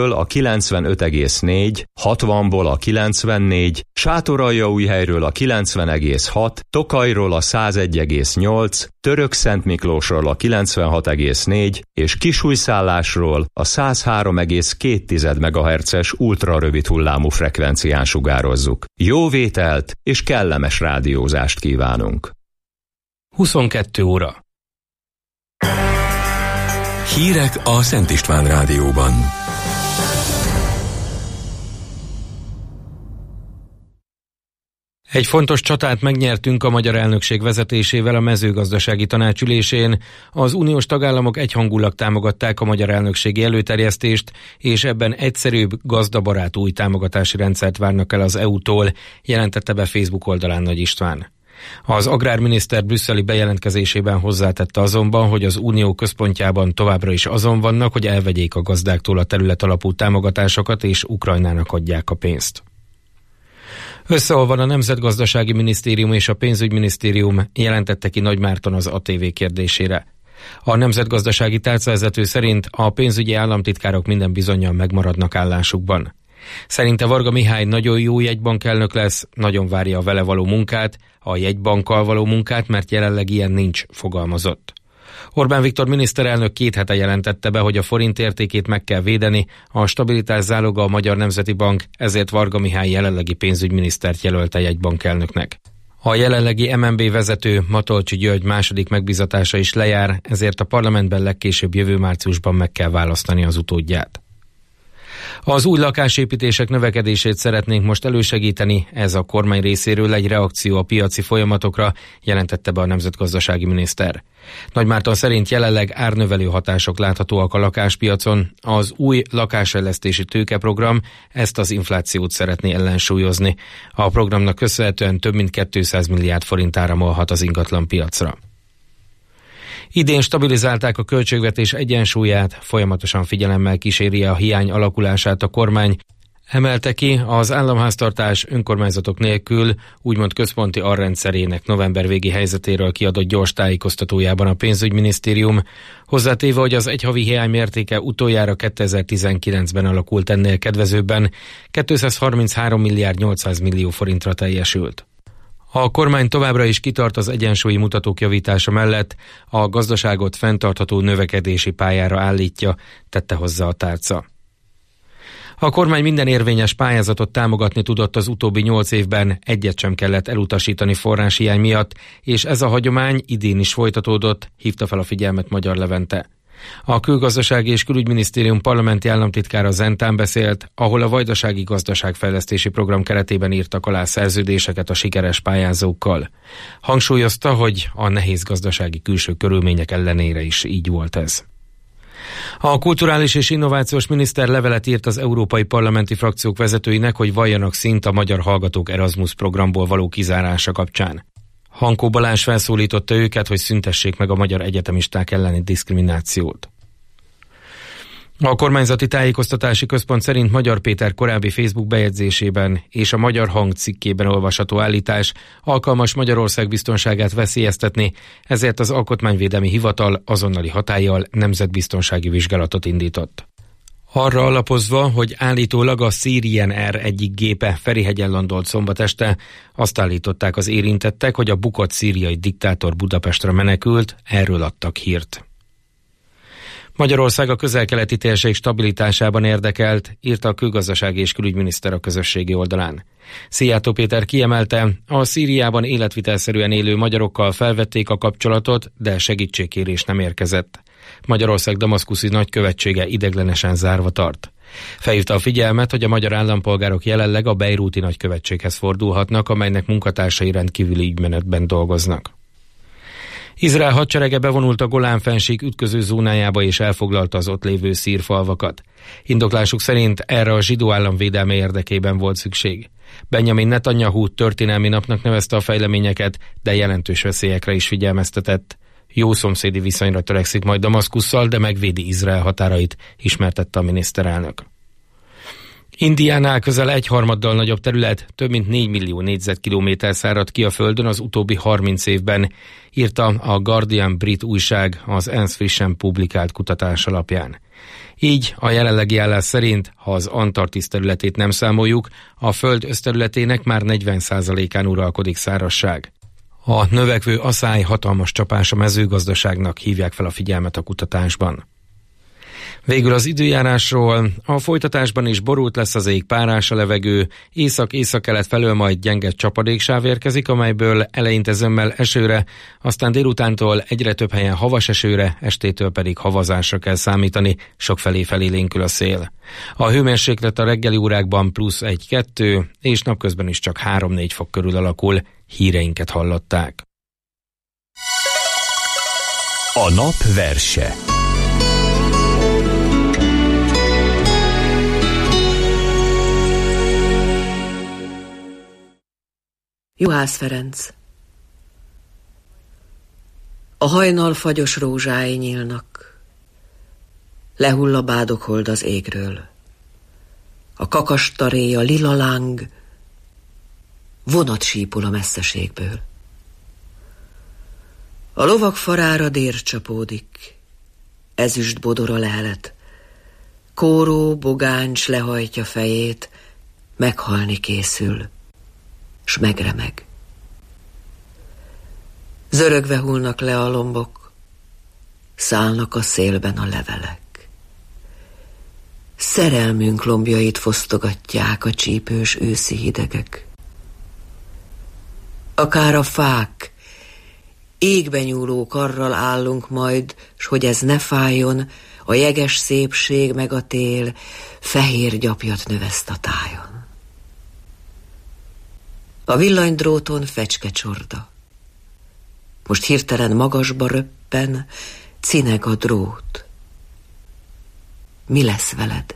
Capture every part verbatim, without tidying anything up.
Győrből a kilencvenöt egész négy, hatvanból a kilencvennégy, Sátoraljaújhelyről a kilencven egész hat, Tokajról a százegy egész nyolc, Törökszentmiklósról a kilencvenhat egész négy és Kisújszállásról a száz három egész két megahertzes ultrarövid hullámú frekvencián sugározzuk. Jó vételt és kellemes rádiózást kívánunk! huszonkettő óra. Hírek a Szent István Rádióban. Egy fontos csatát megnyertünk a magyar elnökség vezetésével a mezőgazdasági tanácsülésén. Az uniós tagállamok egyhangulag támogatták a magyar elnökségi előterjesztést, és ebben egyszerűbb, gazdabarát új támogatási rendszert várnak el az é u-tól, jelentette be Facebook oldalán Nagy István. Az agrárminiszter brüsszeli bejelentkezésében hozzátette azonban, hogy az unió központjában továbbra is azon vannak, hogy elvegyék a gazdáktól a terület alapú támogatásokat és Ukrajnának adják a pénzt. Összeolvan a Nemzetgazdasági Minisztérium és a Pénzügyminisztérium, jelentette ki Nagy Márton az á té vé kérdésére. A nemzetgazdasági tárcavezető szerint a pénzügyi államtitkárok minden bizonnyal megmaradnak állásukban. Szerinte Varga Mihály nagyon jó jegybankelnök lesz, nagyon várja a vele való munkát, a jegybankkal való munkát, mert jelenleg ilyen nincs, fogalmazott. Orbán Viktor miniszterelnök két hete jelentette be, hogy a forint értékét meg kell védeni, a stabilitás záloga a Magyar Nemzeti Bank, ezért Varga Mihály jelenlegi pénzügyminisztert jelölte jegybankelnöknek. A jelenlegi em en bé vezető, Matolcsy György második megbízatása is lejár, ezért a parlamentben legkésőbb jövő márciusban meg kell választani az utódját. Az új lakásépítések növekedését szeretnénk most elősegíteni, ez a kormány részéről egy reakció a piaci folyamatokra, jelentette be a nemzetgazdasági miniszter. Nagy Márton szerint jelenleg árnövelő hatások láthatóak a lakáspiacon, az új lakásfejlesztési tőkeprogram ezt az inflációt szeretné ellensúlyozni. A programnak köszönhetően több mint kétszáz milliárd forint áramolhat az ingatlan piacra. Idén stabilizálták a költségvetés egyensúlyát, folyamatosan figyelemmel kíséri a hiány alakulását a kormány. Emelte ki az államháztartás önkormányzatok nélkül úgymond központi alrendszerének november végi helyzetéről kiadott gyors tájékoztatójában a pénzügyminisztérium, hozzátéve, hogy az egyhavi hiány mértéke utoljára kétezer-tizenkilencben alakult ennél kedvezőbben, kétszázharminchárom milliárd nyolcszáz millió forintra teljesült. A kormány továbbra is kitart az egyensúlyi mutatók javítása mellett, a gazdaságot fenntartható növekedési pályára állítja, tette hozzá a tárca. A kormány minden érvényes pályázatot támogatni tudott az utóbbi nyolc évben, egyet sem kellett elutasítani forráshiány miatt, és ez a hagyomány idén is folytatódott, hívta fel a figyelmet Magyar Levente. A Külgazdasági és Külügyminisztérium parlamenti államtitkára Zentán beszélt, ahol a Vajdasági Gazdaságfejlesztési Program keretében írtak alá szerződéseket a sikeres pályázókkal. Hangsúlyozta, hogy a nehéz gazdasági külső körülmények ellenére is így volt ez. A kulturális és innovációs miniszter levelet írt az európai parlamenti frakciók vezetőinek, hogy valljanak szint a magyar hallgatók Erasmus programból való kizárása kapcsán. Hankó Balázs felszólította őket, hogy szüntessék meg a magyar egyetemisták elleni diszkriminációt. A kormányzati tájékoztatási központ szerint Magyar Péter korábbi Facebook bejegyzésében és a Magyar Hang cikkében olvasható állítás alkalmas Magyarország biztonságát veszélyeztetni, ezért az Alkotmányvédelmi Hivatal azonnali hatállyal nemzetbiztonsági vizsgálatot indított. Arra alapozva, hogy állítólag a Syrian Air egyik gépe Ferihegyen landolt szombat este, azt állították az érintettek, hogy a bukott szíriai diktátor Budapestre menekült, erről adtak hírt. Magyarország a közel-keleti térség stabilitásában érdekelt, írta a Külgazdasági és Külügyminiszter a közösségi oldalán. Szijjártó Péter kiemelte, a Szíriában életvitelszerűen élő magyarokkal felvették a kapcsolatot, de segítségkérés nem érkezett. Magyarország damaszkuszi nagykövetsége ideiglenesen zárva tart. Felhívta a figyelmet, hogy a magyar állampolgárok jelenleg a bejrúti nagykövetséghez fordulhatnak, amelynek munkatársai rendkívüli ügymenetben dolgoznak. Izrael hadserege bevonult a Golán-fennsík ütköző zónájába és elfoglalta az ott lévő szír falvakat. Indoklásuk szerint erre a zsidó állam védelme érdekében volt szükség. Benjamin Netanyahu történelmi napnak nevezte a fejleményeket, de jelentős veszélyekre is figyelmeztetett. Jó szomszédi viszonyra törekszik majd Damaszkusszal, de megvédi Izrael határait, ismertette a miniszterelnök. Indiánál közel egyharmaddal nagyobb terület, több mint négy millió négyzetkilométer száradt ki a Földön az utóbbi harminc évben, írta a Guardian brit újság az ENSZ frissen publikált kutatás alapján. Így a jelenlegi állás szerint, ha az Antarktisz területét nem számoljuk, a Föld összterületének már negyven százalékán uralkodik szárazság. A növekvő aszály hatalmas csapás a mezőgazdaságnak, hívják fel a figyelmet a kutatásban. Végül az időjárásról. A folytatásban is borult lesz az ég, párás a levegő, észak-északkelet felől majd gyenge csapadéksáv érkezik, amelyből eleinte zömmel esőre, aztán délutántól egyre több helyen havas esőre, estétől pedig havazásra kell számítani, sokfelé felélénkül a szél. A hőmérséklet a reggeli órákban plusz egy-kettő, és napközben is csak három-négy fok körül alakul. Híreinket hallották. A nap verse. Juhász Ferenc. A hajnal fagyos rózsái nyílnak, lehull a bádoghold az égről. A kakastaré, a lila láng, vonat sípul a messzeségből. A lovak farára dér csapódik, ezüst bodor a lehelet. Kóró bogáncs lehajtja fejét, meghalni készül, s megremeg. Zörögve hullnak le a lombok, szállnak a szélben a levelek. Szerelmünk lombjait fosztogatják a csípős őszi hidegek. Akár a fák, égbe nyúló karral állunk majd, s hogy ez ne fájjon, a jeges szépség meg a tél fehér gyapjat növeszt a tájon. A villanydróton fecskecsorda. Most hirtelen magasba röppen, cineg a drót. Mi lesz veled?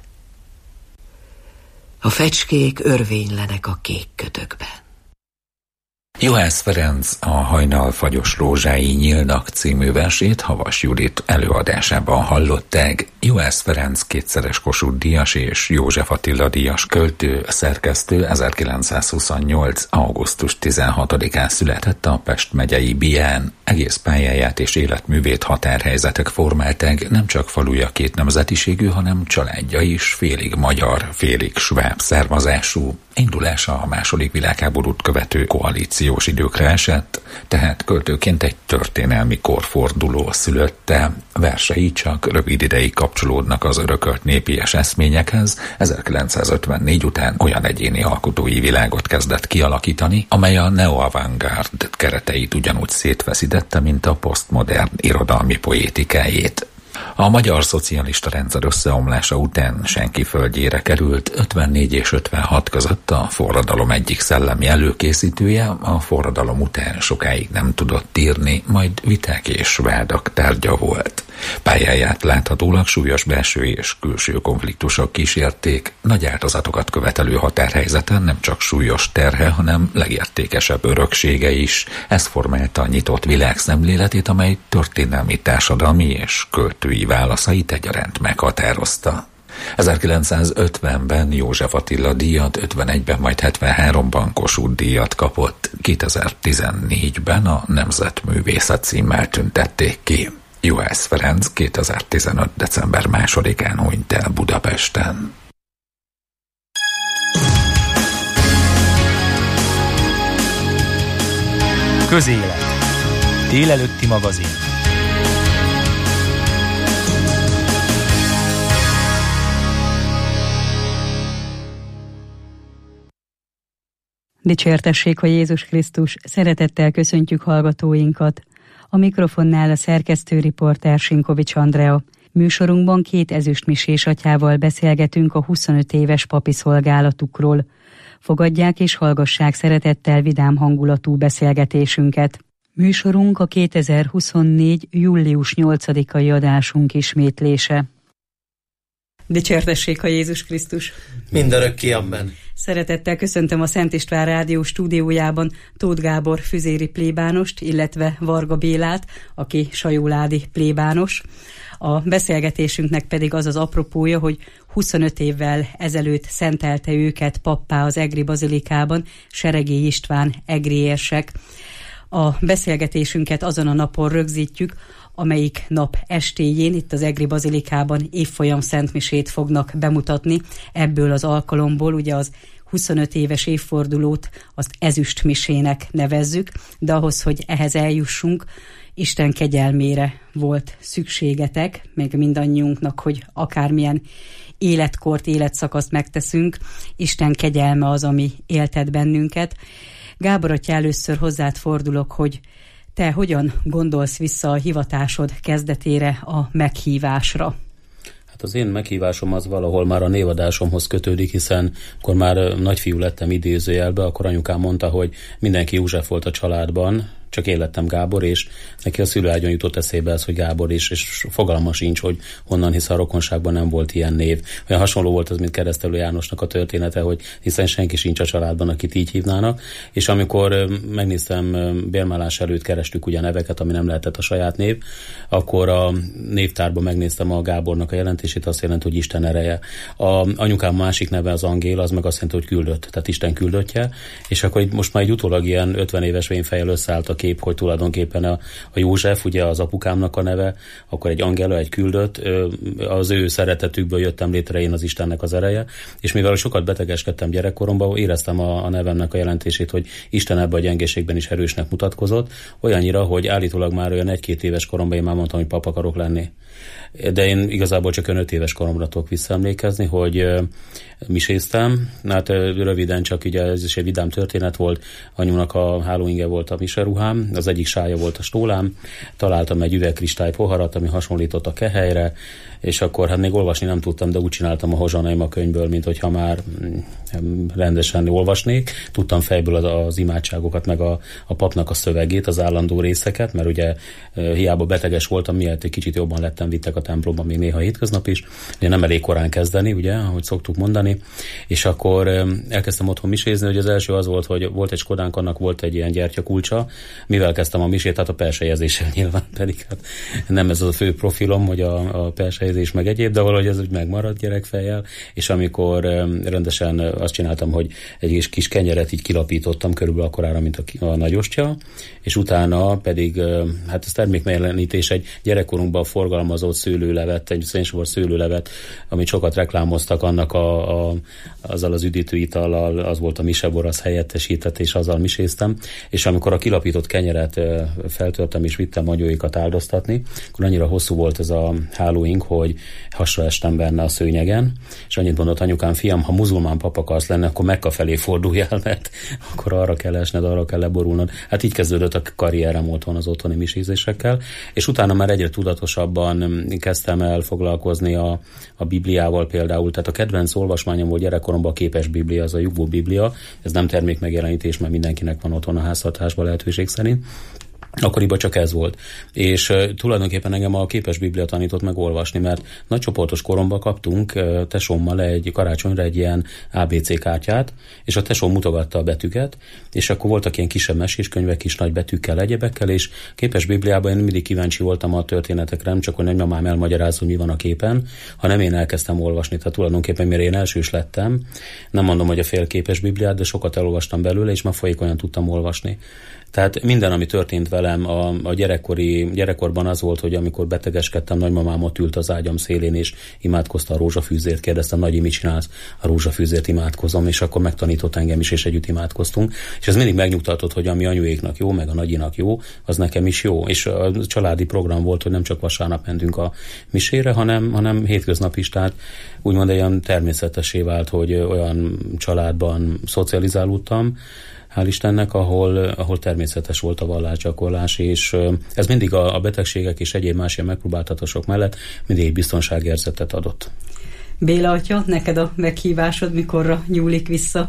A fecskék örvénylenek a kék ködökben. Juhász Ferenc a Hajnal fagyos rózsái nyílnak című versét Havas Judit előadásában hallották. Juhász Ferenc kétszeres Kossuth-díjas és József Attila díjas költő, szerkesztő, ezerkilencszázhuszonnyolc. augusztus tizenhatodikán született a Pest megyei Bián. Egész pályáját és életművét határhelyzetek formálták, nem csak faluja két nemzetiségű, hanem családja is félig magyar, félig sváb származású. Indulása a második világháborút követő koalíciós időkre esett, tehát költőként egy történelmi korforduló szülötte. Versei csak rövid ideig kapcsolódnak az örökölt népies eszményekhez. ezerkilencszázötvennégy után olyan egyéni alkotói világot kezdett kialakítani, amely a neo-avantgárd kereteit ugyanúgy szétveszítette, mint a posztmodern irodalmi poétikájét. A magyar szocialista rendszer összeomlása után senki földjére került, ötvennégy és ötvenhat között a forradalom egyik szellemi előkészítője, a forradalom után sokáig nem tudott írni, majd viták és vádak tárgya volt. Pályáját láthatólag súlyos belső és külső konfliktusok kísérték, nagy áldozatokat követelő határhelyzeten nem csak súlyos terhe, hanem legértékesebb öröksége is. Ez formálta a nyitott világszemléletét, amely történelmi, társadalmi és költői válaszait egyaránt meghatározta. ezerkilencszázötvenben József Attila díjat, ötvenegyben majd hetvenháromban Kossuth-díjat kapott, kétezer-tizennégyben a Nemzetművészet címmel tüntették ki. Juhász Ferenc kétezer-tizenöt. december másodikán hunyt el Budapesten. Közélet. Délelőtti magazin. Dicsértessék a Jézus Krisztus, szeretettel köszöntjük hallgatóinkat. A mikrofonnál a szerkesztő riporter Sinkovics Andrea. Műsorunkban két ezüstmisés atyával beszélgetünk a huszonöt éves papi szolgálatukról. Fogadják és hallgassák szeretettel vidám hangulatú beszélgetésünket. Műsorunk a kétezer-huszonnégy. július nyolcadikai adásunk ismétlése. Dicsértessék a Jézus Krisztus! Mindörökké, amen! Szeretettel köszöntöm a Szent István Rádió stúdiójában Tóth Gábor füzéri plébánost, illetve Varga Bélát, aki sajóládi plébános. A beszélgetésünknek pedig az az apropója, hogy huszonöt évvel ezelőtt szentelte őket pappá az egri bazilikában Seregély István egri érsek. A beszélgetésünket azon a napon rögzítjük, amelyik nap estéjén itt az Egri Bazilikában évfolyam szentmisét fognak bemutatni. Ebből az alkalomból ugye az huszonöt éves évfordulót azt ezüstmisének nevezzük, de ahhoz, hogy ehhez eljussunk, Isten kegyelmére volt szükségetek, meg mindannyiunknak, hogy akármilyen életkort, életszakaszt megteszünk, Isten kegyelme az, ami éltet bennünket. Gábor atya, először hozzád fordulok, hogy te hogyan gondolsz vissza a hivatásod kezdetére, a meghívásra? Hát az én meghívásom az valahol már a névadásomhoz kötődik, hiszen akkor már nagyfiú lettem idézőjelbe, akkor anyukám mondta, hogy mindenki József volt a családban, csak én lettem Gábor, és neki a szülőágyon jutott eszébe ez, hogy Gábor is, és fogalma sincs, hogy honnan, hiszen a rokonságban nem volt ilyen név. Olyan hasonló volt az, mint Keresztelő Jánosnak a története, hogy hiszen senki sincs a családban, akit így hívnának, és amikor megnéztem, bérmálás előtt kerestük ugye neveket, ami nem lehetett a saját név, akkor a névtárban megnéztem a Gábornak a jelentését, azt jelenti, hogy Isten ereje. A anyukám másik neve az Angél, az meg azt jelenti, hogy küldött, tehát Isten küldöttje, és akkor most már egy utólag ilyen ötven éves vényfejjel összeállt a kép, hogy tulajdonképpen a, a József, ugye az apukámnak a neve, akkor egy angela, egy küldött, az ő szeretetükből jöttem létre én az Istennek az ereje, és mivel sokat betegeskedtem gyerekkoromban, éreztem a, a nevemnek a jelentését, hogy Isten ebben a gyengeségben is erősnek mutatkozott, olyannyira, hogy állítólag már olyan egy-két éves koromban én már mondtam, hogy pap akarok lenni. De én igazából csak öt éves koromra tudok visszaemlékezni, hogy miséztem. Hát röviden csak ugye ez is egy vidám történet volt. Anyunak a hálóinge volt a miseruhám, az egyik sája volt a stólám, találtam egy üvegkristály poharat, ami hasonlított a kehelyre, és akkor hát még olvasni nem tudtam, de úgy csináltam a hozsanaim a könyvből, mint hogyha már rendesen olvasnék. Tudtam fejből az, az imádságokat, meg a, a papnak a szövegét, az állandó részeket, mert ugye hiába beteges voltam, miért egy kicsit jobban lettem, vittek a templomban még néha hétköznap is, de nem elég korán kezdeni, ugye, ahogy szoktuk mondani, és akkor elkezdtem otthon misézni, hogy az első az volt, hogy volt egy Skodánk, annak volt egy ilyen gyertyakulcsa, mivel kezdtem a misét, hát a persejezéssel nyilván, pedig hát nem ez az a fő profilom, hogy a, a persejezés meg egyéb, de valahogy ez úgy megmaradt gyerekfejjel, és amikor rendesen azt csináltam, hogy egy kis kenyeret így kilapítottam, körülbelül akkorára, mint a, a nagyostya, és utána pedig, hát ez termékmegjelenítés, egy gyerekkorunkban forgalmazott szőlőlevet, egy szénsavas szőlőlevet, amit sokat reklámoztak, annak a, a, azzal az üdítő itallal, az volt a misebor, az helyettesített, és azzal miséztem, és amikor a kilapított kenyeret feltörtem, és vittem magyóikat áldoztatni, akkor annyira hosszú volt ez a hálóink, hogy hasra estem benne a szőnyegen, és annyit mondott anyukám, fiam, ha muzulmán pap akarsz lenni, akkor Mekka felé forduljál, mert akkor arra kell esned, arra kell leborulnod. Hát így kezdődött a karrierem otthon az otthoni misézésekkel, és utána már egyre tudatosabban kezdtem el foglalkozni a, a Bibliával például, tehát a kedvenc olvasmányom volt gyerekkoromban a képes Biblia, az a Jugó Biblia, ez nem termékmegjelenítés, mert mindenkinek van otthon a háztartásban lehetőség szerint. Akkoriban csak ez volt. És uh, tulajdonképpen engem a képes Biblia tanított meg olvasni, mert nagycsoportos koromban kaptunk uh, tesómmal egy karácsonyra egy ilyen á bé cé kártyát, és a tesóm mutogatta a betűket, és akkor voltak ilyen kisebb meséskönyvek, kis nagy betűkkel, egyebekkel, és képes Bibliában én mindig kíváncsi voltam a történetekre, nem csak, hogy nagymamám elmagyarázza, hogy mi van a képen, hanem én elkezdtem olvasni. Tehát tulajdonképpen, mire én elsős lettem, nem mondom, hogy a félképes Bibliát, de sokat elolvastam belőle, és már folyékonyan tudtam olvasni. Tehát minden, ami történt velem a, a gyerekkori, gyerekkorban az volt, hogy amikor betegeskedtem, nagymamám ott ült az ágyam szélén, és imádkozta a rózsafűzért, kérdeztem, Nagyi, mit csinálsz? A rózsafűzért imádkozom, és akkor megtanított engem is, és együtt imádkoztunk. És ez mindig megnyugtatott, hogy ami anyuéknak jó, meg a nagyinak jó, az nekem is jó. És a családi program volt, hogy nem csak vasárnap mentünk a misére, hanem, hanem hétköznap is, tehát úgymond olyan természetessé vált, hogy olyan családban szocializálódtam, hál' Istennek, ahol, ahol természetes volt a vallásgyakorlás, és ez mindig a, a betegségek és egyéb más ilyen megpróbáltatások mellett mindig egy biztonságérzetet adott. Béla atya, neked a meghívásod mikorra nyúlik vissza?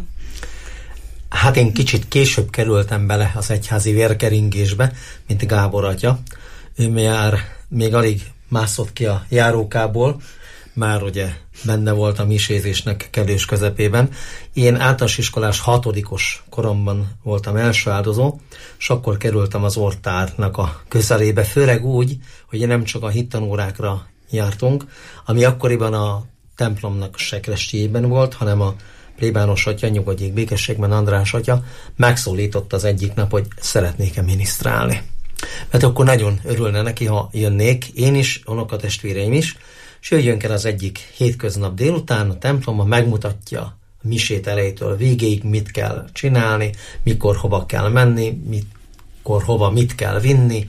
Hát én kicsit később kerültem bele az egyházi vérkeringésbe, mint Gábor atya. Ő már még alig mászott ki a járókából, már ugye benne volt a misézésnek kellős közepében. Én általános iskolás hatodikos koromban voltam első áldozó, és akkor kerültem az oltárnak a közelébe, főleg úgy, hogy nem csak a hittanórákra jártunk, ami akkoriban a templomnak a sekrestyében volt, hanem a plébános atya, nyugodjék békességben András atya megszólított az egyik nap, hogy szeretnék-e minisztrálni. Mert akkor nagyon örülne neki, ha jönnék, én is, unokatestvéreim is, és jöjjön el az egyik hétköznap délután a templomba, megmutatja a misét elejétől végéig, mit kell csinálni, mikor hova kell menni, mikor hova mit kell vinni.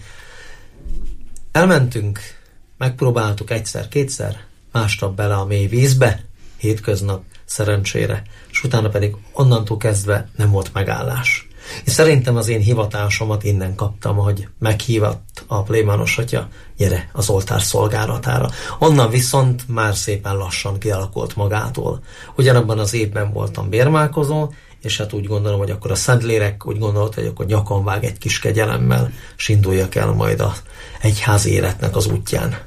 Elmentünk, megpróbáltuk egyszer-kétszer, másnap bele a mély vízbe, hétköznap szerencsére, és utána pedig onnantól kezdve nem volt megállás. És szerintem az én hivatásomat innen kaptam, hogy meghívott a plébános atya, gyere az oltár szolgálatára. Onnan viszont már szépen lassan kialakult magától. Ugyanabban az évben voltam bérmálkozó, és hát úgy gondolom, hogy akkor a Szentlélek úgy gondolta, hogy akkor nyakon vág egy kis kegyelemmel, és induljak el majd az egyházi életnek az útján.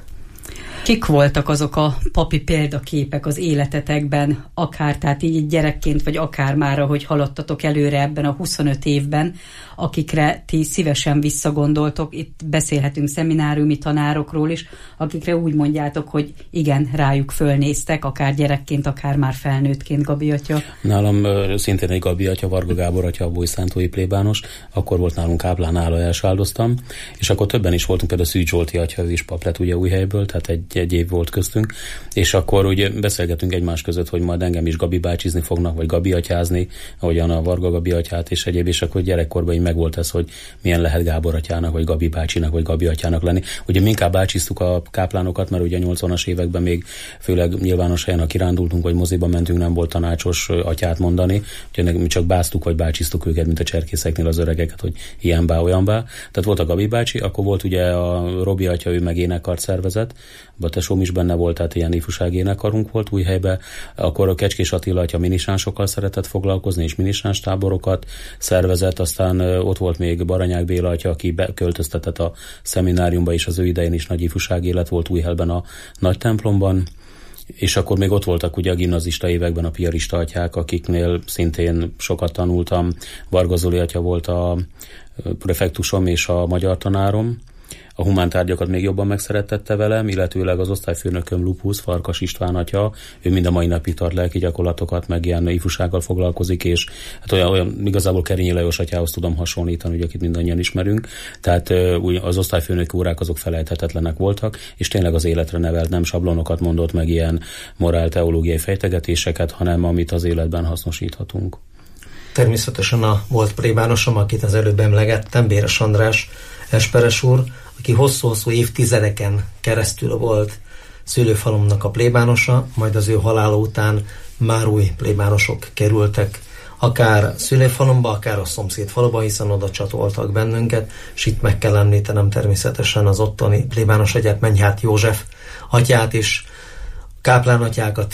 Kik voltak azok a papi példaképek az életetekben, akár tehát így gyerekként, vagy akár már, ahogy haladtatok előre ebben a huszonöt évben, akikre ti szívesen visszagondoltok, itt beszélhetünk szemináriumi tanárokról is, akikre úgy mondjátok, hogy igen, rájuk fölnéztek, akár gyerekként, akár már felnőttként, Gabi atya. Nálam szintén egy Gabi atya, Varga Gábor atya, a bolyszántói plébános, akkor volt nálunk káplán, nála elsáldoztam, és akkor többen is voltunk, például Szűcs Zsolti atya, ő is pap lett ugye Újhelyből, tehát egy, egy év volt köztünk, és akkor ugye beszélgetünk egymás között, hogy majd engem is Gabi bácsizni fognak, vagy Gabi atyázni, ahogyan a Varga Gabi atyát és egyéb, és akkor gyerekkorban így megvolt ez, hogy milyen lehet Gábor atyának, vagy Gabi bácsinak, vagy Gabi atyának lenni. Ugye mi inkább bácsiztuk a káplánokat, mert ugye a nyolcvanas években még főleg nyilvános helyen, ha kirándultunk, vagy moziba mentünk, nem volt tanácsos atyát mondani, úgyhogy mi csak báztuk, vagy bácsiztuk őket, mint a cserkészeknél az öregeket, hogy ilyen bá, olyan bá. Tehát volt a Gabi bácsi, akkor volt ugye a Robi atya, ő meg énekkart szervezett, a tesóm is benne volt, tehát ilyen ifjúsági énekkarunk volt Újhelyben, akkor a Kecskés Attila atya minisánsokkal szeretett foglalkozni, és minisáns táborokat szervezett, aztán ott volt még Baranyák Béla atya, aki beköltöztetett a szemináriumba, és az ő idején is nagy ifjúsági élet volt Újhelyben a nagy templomban, és akkor még ott voltak ugye a gimnazista években a piarista atyák, akiknél szintén sokat tanultam. Varga Zoli atya volt a prefektusom és a magyar tanárom. A humántárgyakat még jobban megszerettette velem, illetőleg az osztályfőnököm Lupusz, Farkas István atya, ő mind a mai napig tart lelki gyakorlatokat, meg ilyen ifjúsággal foglalkozik, és hát olyan, olyan igazából Kerényi Lajos atyához tudom hasonlítani, ugye, akit mindannyian ismerünk, tehát úgy az osztályfőnöki órák azok felejthetetlenek voltak, és tényleg az életre nevelt, nem sablonokat mondott, meg ilyen morál-teológiai fejtegetéseket, hanem amit az életben hasznosíthatunk. Természetesen a volt plébánosom, akit az előbb emlegettem, Béres András esperes úr, aki hosszú-hosszú évtizedeken keresztül volt szülőfalomnak a plébánosa, majd az ő halála után már új plébánosok kerültek, akár szülőfalomba, akár a szomszéd faluba, hiszen oda csatoltak bennünket, és itt meg kell említenem természetesen az ottani plébános atyát, Mennyhát József atyát is, káplán atyákat.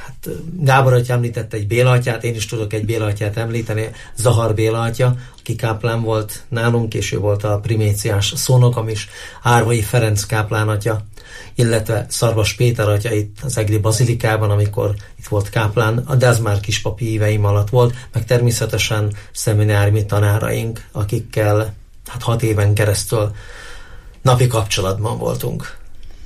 Gábor atya említette egy Béla atyát, én is tudok egy Béla atyát említeni, Zahar Béla atya, aki káplán volt nálunk, később volt a priméciás szónokom is, Árvai Ferenc káplán atya, illetve Szarvas Péter atya itt az Egri Bazilikában, amikor itt volt káplán, de ez már kispapi éveim alatt volt, meg természetesen szemináriumi tanáraink, akikkel hát hat éven keresztül napi kapcsolatban voltunk.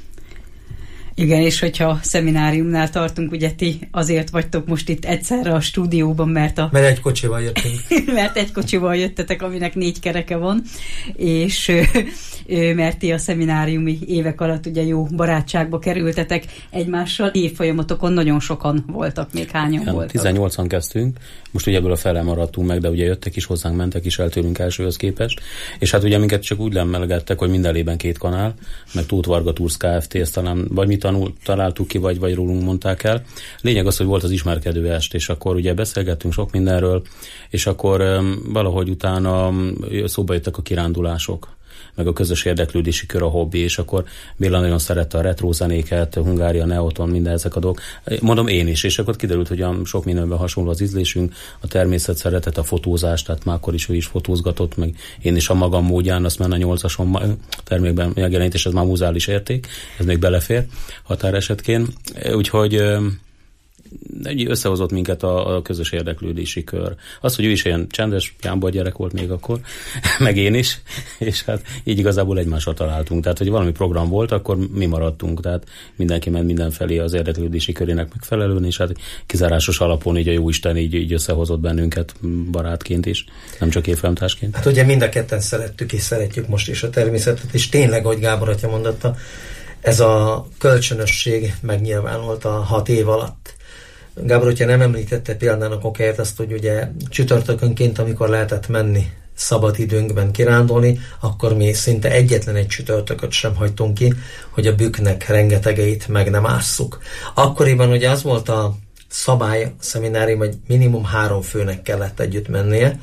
Igen, és hogyha szemináriumnál tartunk, ugye ti azért vagytok most itt egyszerre a stúdióban, mert a... Mert egy kocsival jöttünk. mert egy kocsival jöttetek, aminek négy kereke van, és mert ti a szemináriumi évek alatt ugye jó barátságba kerültetek egymással. Évfolyamatokon nagyon sokan voltak, még hányan igen, voltak? tizennyolcan kezdtünk, most ugye ebből a fele maradtunk meg, de ugye jöttek is hozzánk, mentek is el tőlünk elsőhöz képest, és hát ugye minket csak úgy lemmelgettek, hogy minden lében két kanál, meg Tóth Varga Tours Kft. Ezt talán, vagy mi tanul, találtuk ki, vagy, vagy rólunk mondták el. Lényeg az, hogy volt az ismerkedő est, és akkor ugye beszélgettünk sok mindenről, és akkor um, valahogy utána um, szóba jöttek a kirándulások, meg a közös érdeklődési kör, a hobbi, és akkor Béla nagyon szerette a retro zenéket, Hungária, Neoton, minden ezek a dolgok. Mondom én is, és akkor kiderült, hogy sok mindenben hasonló az ízlésünk, a természet szeretet, a fotózás, tehát már akkor is ő is fotózgatott, meg én is a magam módján, azt már a nyolcason termékben megjelent, és ez már muzeális érték, ez még belefér határesetként. Úgyhogy összehozott minket a, a közös érdeklődési kör. Az, hogy ő is ilyen csendes, jámba gyerek volt még akkor, meg én is, és hát így igazából egymásra találtunk. Tehát, hogy valami program volt, akkor mi maradtunk. Tehát mindenki ment mindenfelé az érdeklődési körének megfelelően, és hát kizárásos alapon így a jóisten így, így összehozott bennünket barátként is, nem csak évfolyamtársként. Hát ugye mind a ketten szerettük és szeretjük most is a természetet, és tényleg, ahogy Gábor atya mondotta, ez a kölcsönösség megnyilvánult a hat év alatt. Gábor, hogyha nem említette példának okáért azt, hogy ugye csütörtökönként, amikor lehetett menni szabad időnkben kirándulni, akkor mi szinte egyetlen egy csütörtököt sem hagytunk ki, hogy a bükknek rengetegeit meg nem ásszuk. Akkoriban ugye az volt a szabály a szeminárium, hogy minimum három főnek kellett együtt mennie,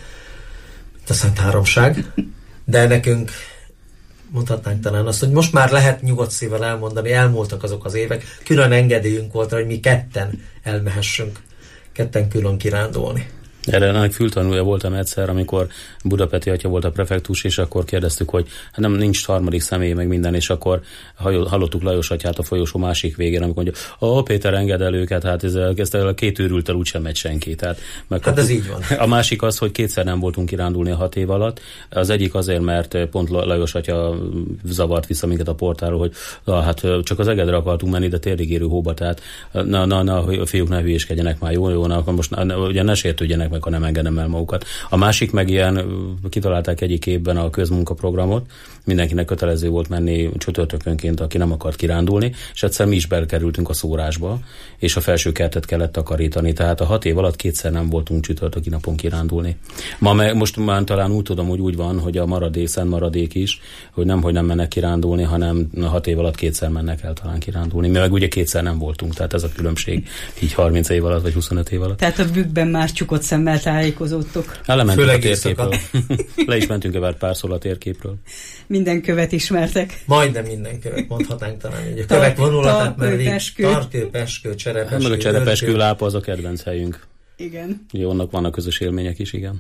a Szent Háromság, de nekünk mondhatnánk talán azt, hogy most már lehet nyugodt szívvel elmondani, elmúltak azok az évek, külön engedélyünk volt, hogy mi ketten elmehessünk, ketten külön kirándulni. Erre ennek fültanulja voltam egyszer, amikor Budapesti atya volt a prefektus, és akkor kérdeztük, hogy hát nem nincs harmadik személy, meg minden, és akkor hallottuk Lajos atyát a folyosó másik végén, amikor mondja, ó, Péter, engedd el őket, hát ez, ez a két őrültel úgysem megy senki. Tehát hát ez így van. A másik az, hogy kétszer nem voltunk kirándulni a hat év alatt. Az egyik azért, mert pont Lajos atya zavart vissza minket a portáról, hogy na, hát csak az Egedre akartunk menni, de térdig érő hóba, tehát na, na, na, a fiúk ne hülyéskedjenek már, jó, jó, na, most na, ugye ne sértődjenek meg, ha nem engedem el magukat. A másik meg ilyen, kitalálták egyik évben a közmunkaprogramot, mindenkinek kötelező volt menni csütörtökönként, aki nem akart kirándulni, és egyszer mi is belkerültünk a szórásba, és a felső kertet kellett takarítani, tehát a hat év alatt kétszer nem voltunk csütörtöki napon kirándulni. Ma meg, most már talán úgy tudom, hogy úgy van, hogy a maradék, szent maradék is, hogy nem, hogy nem mennek kirándulni, hanem a hat év alatt kétszer mennek el talán kirándulni. Mi meg ugye kétszer nem voltunk, tehát ez a különbség így harminc év alatt, vagy huszonöt év alatt. Tehát a bükkben már csukott szemmel tájékozódtok. Lementünk a térképről. Le is mentünk egy párszor a térképről. Minden követ ismertek. Majdnem minden követ, mondhatnánk talán. Ugye a kövek vonulatát, mert Tarkő, Peskő, Cserepeskő. Meg a Cserepeskő lápa az a kedvenc helyünk. Igen. Ugye onnak vannak közös élmények is, igen.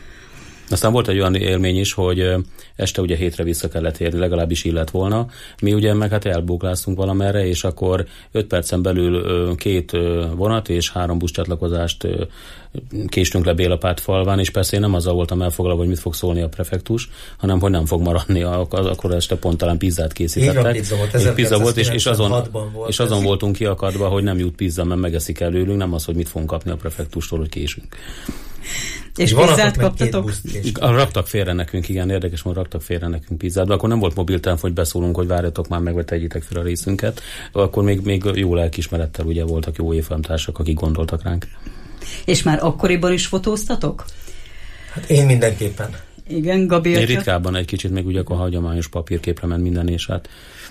Aztán volt egy olyan élmény is, hogy este ugye hétre vissza kellett érni, legalábbis illett volna. Mi ugye meg hát elbókláztunk valamerre, és akkor öt percen belül két vonat és három buszcsatlakozást késtünk le Bélapát falván, és persze én nem azzal voltam elfoglalva, hogy mit fog szólni a prefektus, hanem hogy nem fog maradni, akkor este pont talán pizzát készítettek. Pizza volt, pizza volt és, és, azon, volt és azon voltunk kiakadva, hogy nem jut pizza, mert megeszik előlünk, nem az, hogy mit fogunk kapni a prefektustól, hogy késünk. És pizzát kaptatok? Raktak félre nekünk, igen, érdekes, hogy raktak félre nekünk pizzát, de akkor nem volt mobiltelefon, hogy beszólunk, hogy várjatok már meg, vagy tegyétek fel a részünket. Akkor még, még jó lelkiismerettel ugye voltak jó évfolyamtársak, akik gondoltak ránk. És már akkoriban is fotóztatok? Hát én mindenképpen. Igen, Gabi. Én ritkábban egy kicsit, még ugye a hagyományos papírképre ment minden, és hát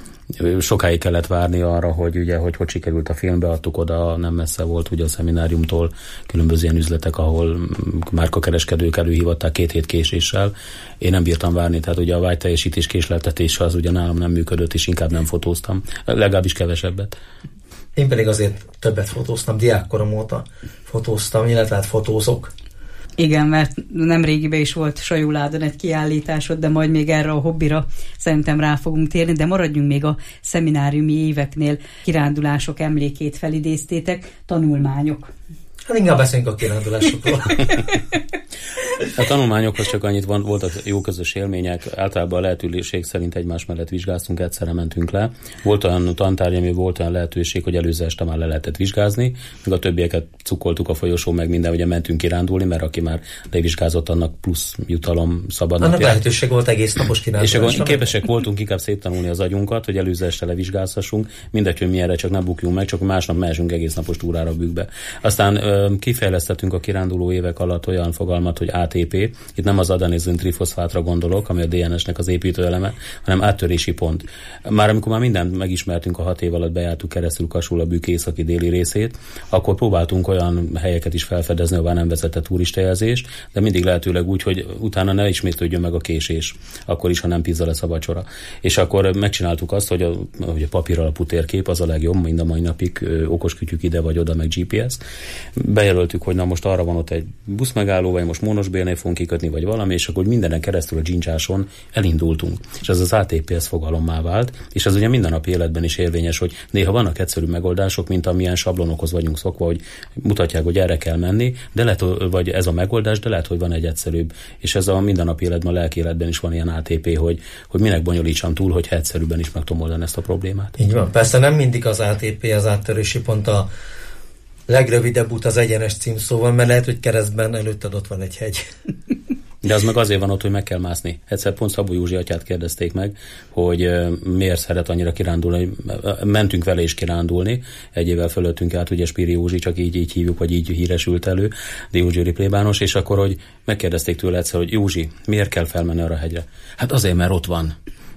sokáig kellett várni arra, hogy ugye, hogy hogy sikerült a film, beadtuk oda, nem messze volt ugye a szemináriumtól különböző ilyen üzletek, ahol márkakereskedők előhívatták két hét késéssel. Én nem bírtam várni, tehát ugye a vágyteljesítés késleltetése az ugye nálam nem működött, és inkább nem fotóztam, legalábbis kevesebbet. Én pedig azért többet fotóztam, diákkorom óta fotóztam, illetve hát fotózok. Igen, mert nem régiben is volt Sajuládon egy kiállításod, de majd még erre a hobbira szerintem rá fogunk térni, de maradjunk még a szemináriumi éveknél. Kirándulások emlékét felidéztétek, tanulmányok. Hát inkább beszéljünk a kirándulásokról. A tanulmányokhoz csak annyit van, voltak jó közös élmények, általában a lehetőség szerint egymás mellett vizsgáztunk, egyszerre mentünk le. Volt olyan tantárgy, ami volt olyan lehetőség, hogy előző este már le lehetett vizsgázni, meg a többieket cukoltuk a folyosón, meg minden, ugye mentünk kirándulni, mert aki már levizsgázott, annak plusz jutalom szabadnak. Annak lehetőség volt egész napos kirándulásra. És akkor képesek voltunk inkább szép tanulni az agyunkat, hogy előző este levizsgázhassunk, mindegy, hogy milyenre, csak nem bukjunk meg, csak másnap mehessünk egész napos túrára a bükkbe. Aztán kifejlesztettünk a kiránduló évek alatt olyan fogalmat, hogy á té pé, itt nem az adenizin trifoszfátra gondolok, ami a dé en es-nek az építőeleme, hanem áttörési pont. Már amikor már mindent megismertünk, a hat év alatt bejártuk keresztül Kasul a bükk északi déli részét, akkor próbáltunk olyan helyeket is felfedezni, ahová nem vezetett turistajelzés, de mindig lehetőleg úgy, hogy utána ne ismétlődjön meg a késés, akkor is, ha nem pizza lesz a vacsora. És akkor megcsináltuk azt, hogy a, hogy a papír alapú térkép az a legjobb, mind a mai napig, okos kütyük ide vagy oda, meg gé pé es. Bejelöltük, hogy na most arra van ott egy buszmegálló, vagy most most Mónosbérnél fogunk kikötni, vagy valami, és akkor mindenen keresztül a dzsincsáson elindultunk. És ez az á té pé es fogalommá vált, és ez ugye mindennapi életben is érvényes, hogy néha vannak egyszerű megoldások, mint amilyen sablonokhoz vagyunk szokva, hogy mutatják, hogy erre kell menni, de lehet, vagy ez a megoldás, de lehet, hogy van egy egyszerűbb. És ez a mindennapi életben, a lelki életben is van ilyen á té pé, hogy, hogy minek bonyolítsam túl, hogyha egyszerűbben is meg tudom oldani ezt a problémát. Így van. Persze nem mindig az á té pé az áttörési pont, a legrövidebb út az egyenes címszóval, mert lehet, hogy keresztben előtted ott van egy hegy. De az meg azért van ott, hogy meg kell mászni. Egyszer pont Szabó Józsi atyát kérdezték meg, hogy uh, miért szeret annyira kirándulni. Mentünk vele is kirándulni, egy évvel fölöttünk át, ugye Spiri Józsi, csak így, így hívjuk, vagy így híresült elő, Diógyőri plébános, és akkor, hogy megkérdezték tőle egyszer, hogy Józsi, miért kell felmenni arra a hegyre? Hát azért, mert ott van.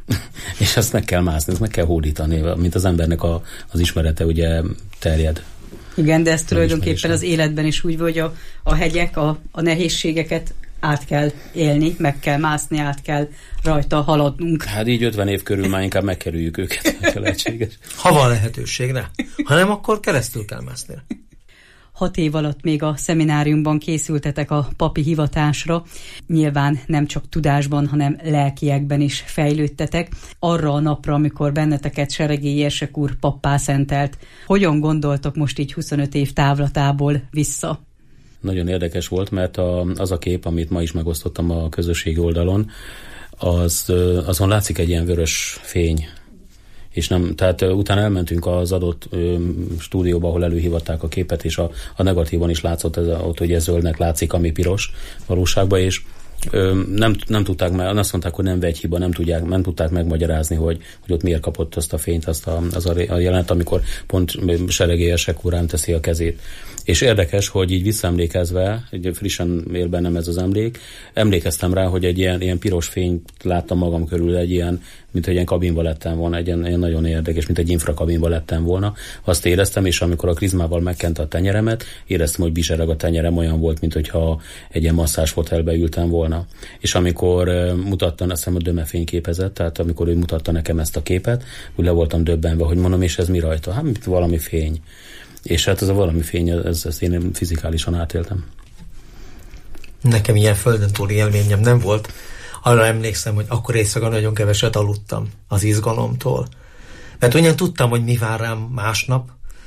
És ezt meg kell mászni, ezt meg kell hódítani, mint az embernek a, az ismerete ugye terjed. Igen, de ez tulajdonképpen az életben is úgy, hogy a, a hegyek, a, a nehézségeket át kell élni, meg kell mászni, át kell rajta haladnunk. Hát így ötven év körül már inkább megkerüljük őket, ha lehetséges. Ha van lehetőségre. Ha nem, akkor keresztül kell mászni. Hat év alatt még a szemináriumban készültetek a papi hivatásra. Nyilván nem csak tudásban, hanem lelkiekben is fejlődtetek. Arra a napra, amikor benneteket Seregélyi Jersek úr pappá szentelt. Hogyan gondoltok most így huszonöt év távlatából vissza? Nagyon érdekes volt, mert a, az a kép, amit ma is megosztottam a közösségi oldalon, az, azon látszik egy ilyen vörös fény. És nem, tehát utána elmentünk az adott ö, stúdióba, ahol előhívatták a képet, és a, a negatívon is látszott, ez, ott ugye zöldnek látszik, ami piros valóságban, és ö, nem, nem tudták meg, azt mondták, hogy nem vegyhiba, nem tudják, nem tudták megmagyarázni, hogy, hogy ott miért kapott azt a fényt, azt a, az a, a jelenet, amikor pont Seregélyi Jersek úr rám teszi a kezét. És érdekes, hogy így visszaemlékezve, egy frissen él bennem ez az emlék, emlékeztem rá, hogy egy ilyen, ilyen piros fényt láttam magam körül, egy ilyen, mint egy ilyen kabinba lettem volna, egy ilyen, ilyen nagyon érdekes, mint egy infrakabinba lettem volna. Azt éreztem, és amikor a krizmával megkente a tenyeremet, éreztem, hogy bizsereg a tenyerem, olyan volt, mint hogyha egy ilyen masszás fotelbe ültem volna. És amikor uh, mutatta, azt hiszem a Döme fényképezett, tehát amikor ő mutatta nekem ezt a képet, úgy le voltam döbbenve, hogy mondom, és ez mi rajta? Hát valami fény. És hát ez a valami fény, ez, ezt én fizikálisan átéltem. Nekem ilyen földön túli élményem nem volt. Arra emlékszem, hogy akkor éjszaka nagyon keveset aludtam az izgalomtól. Mert ugyan tudtam, hogy mi vár rám másnap,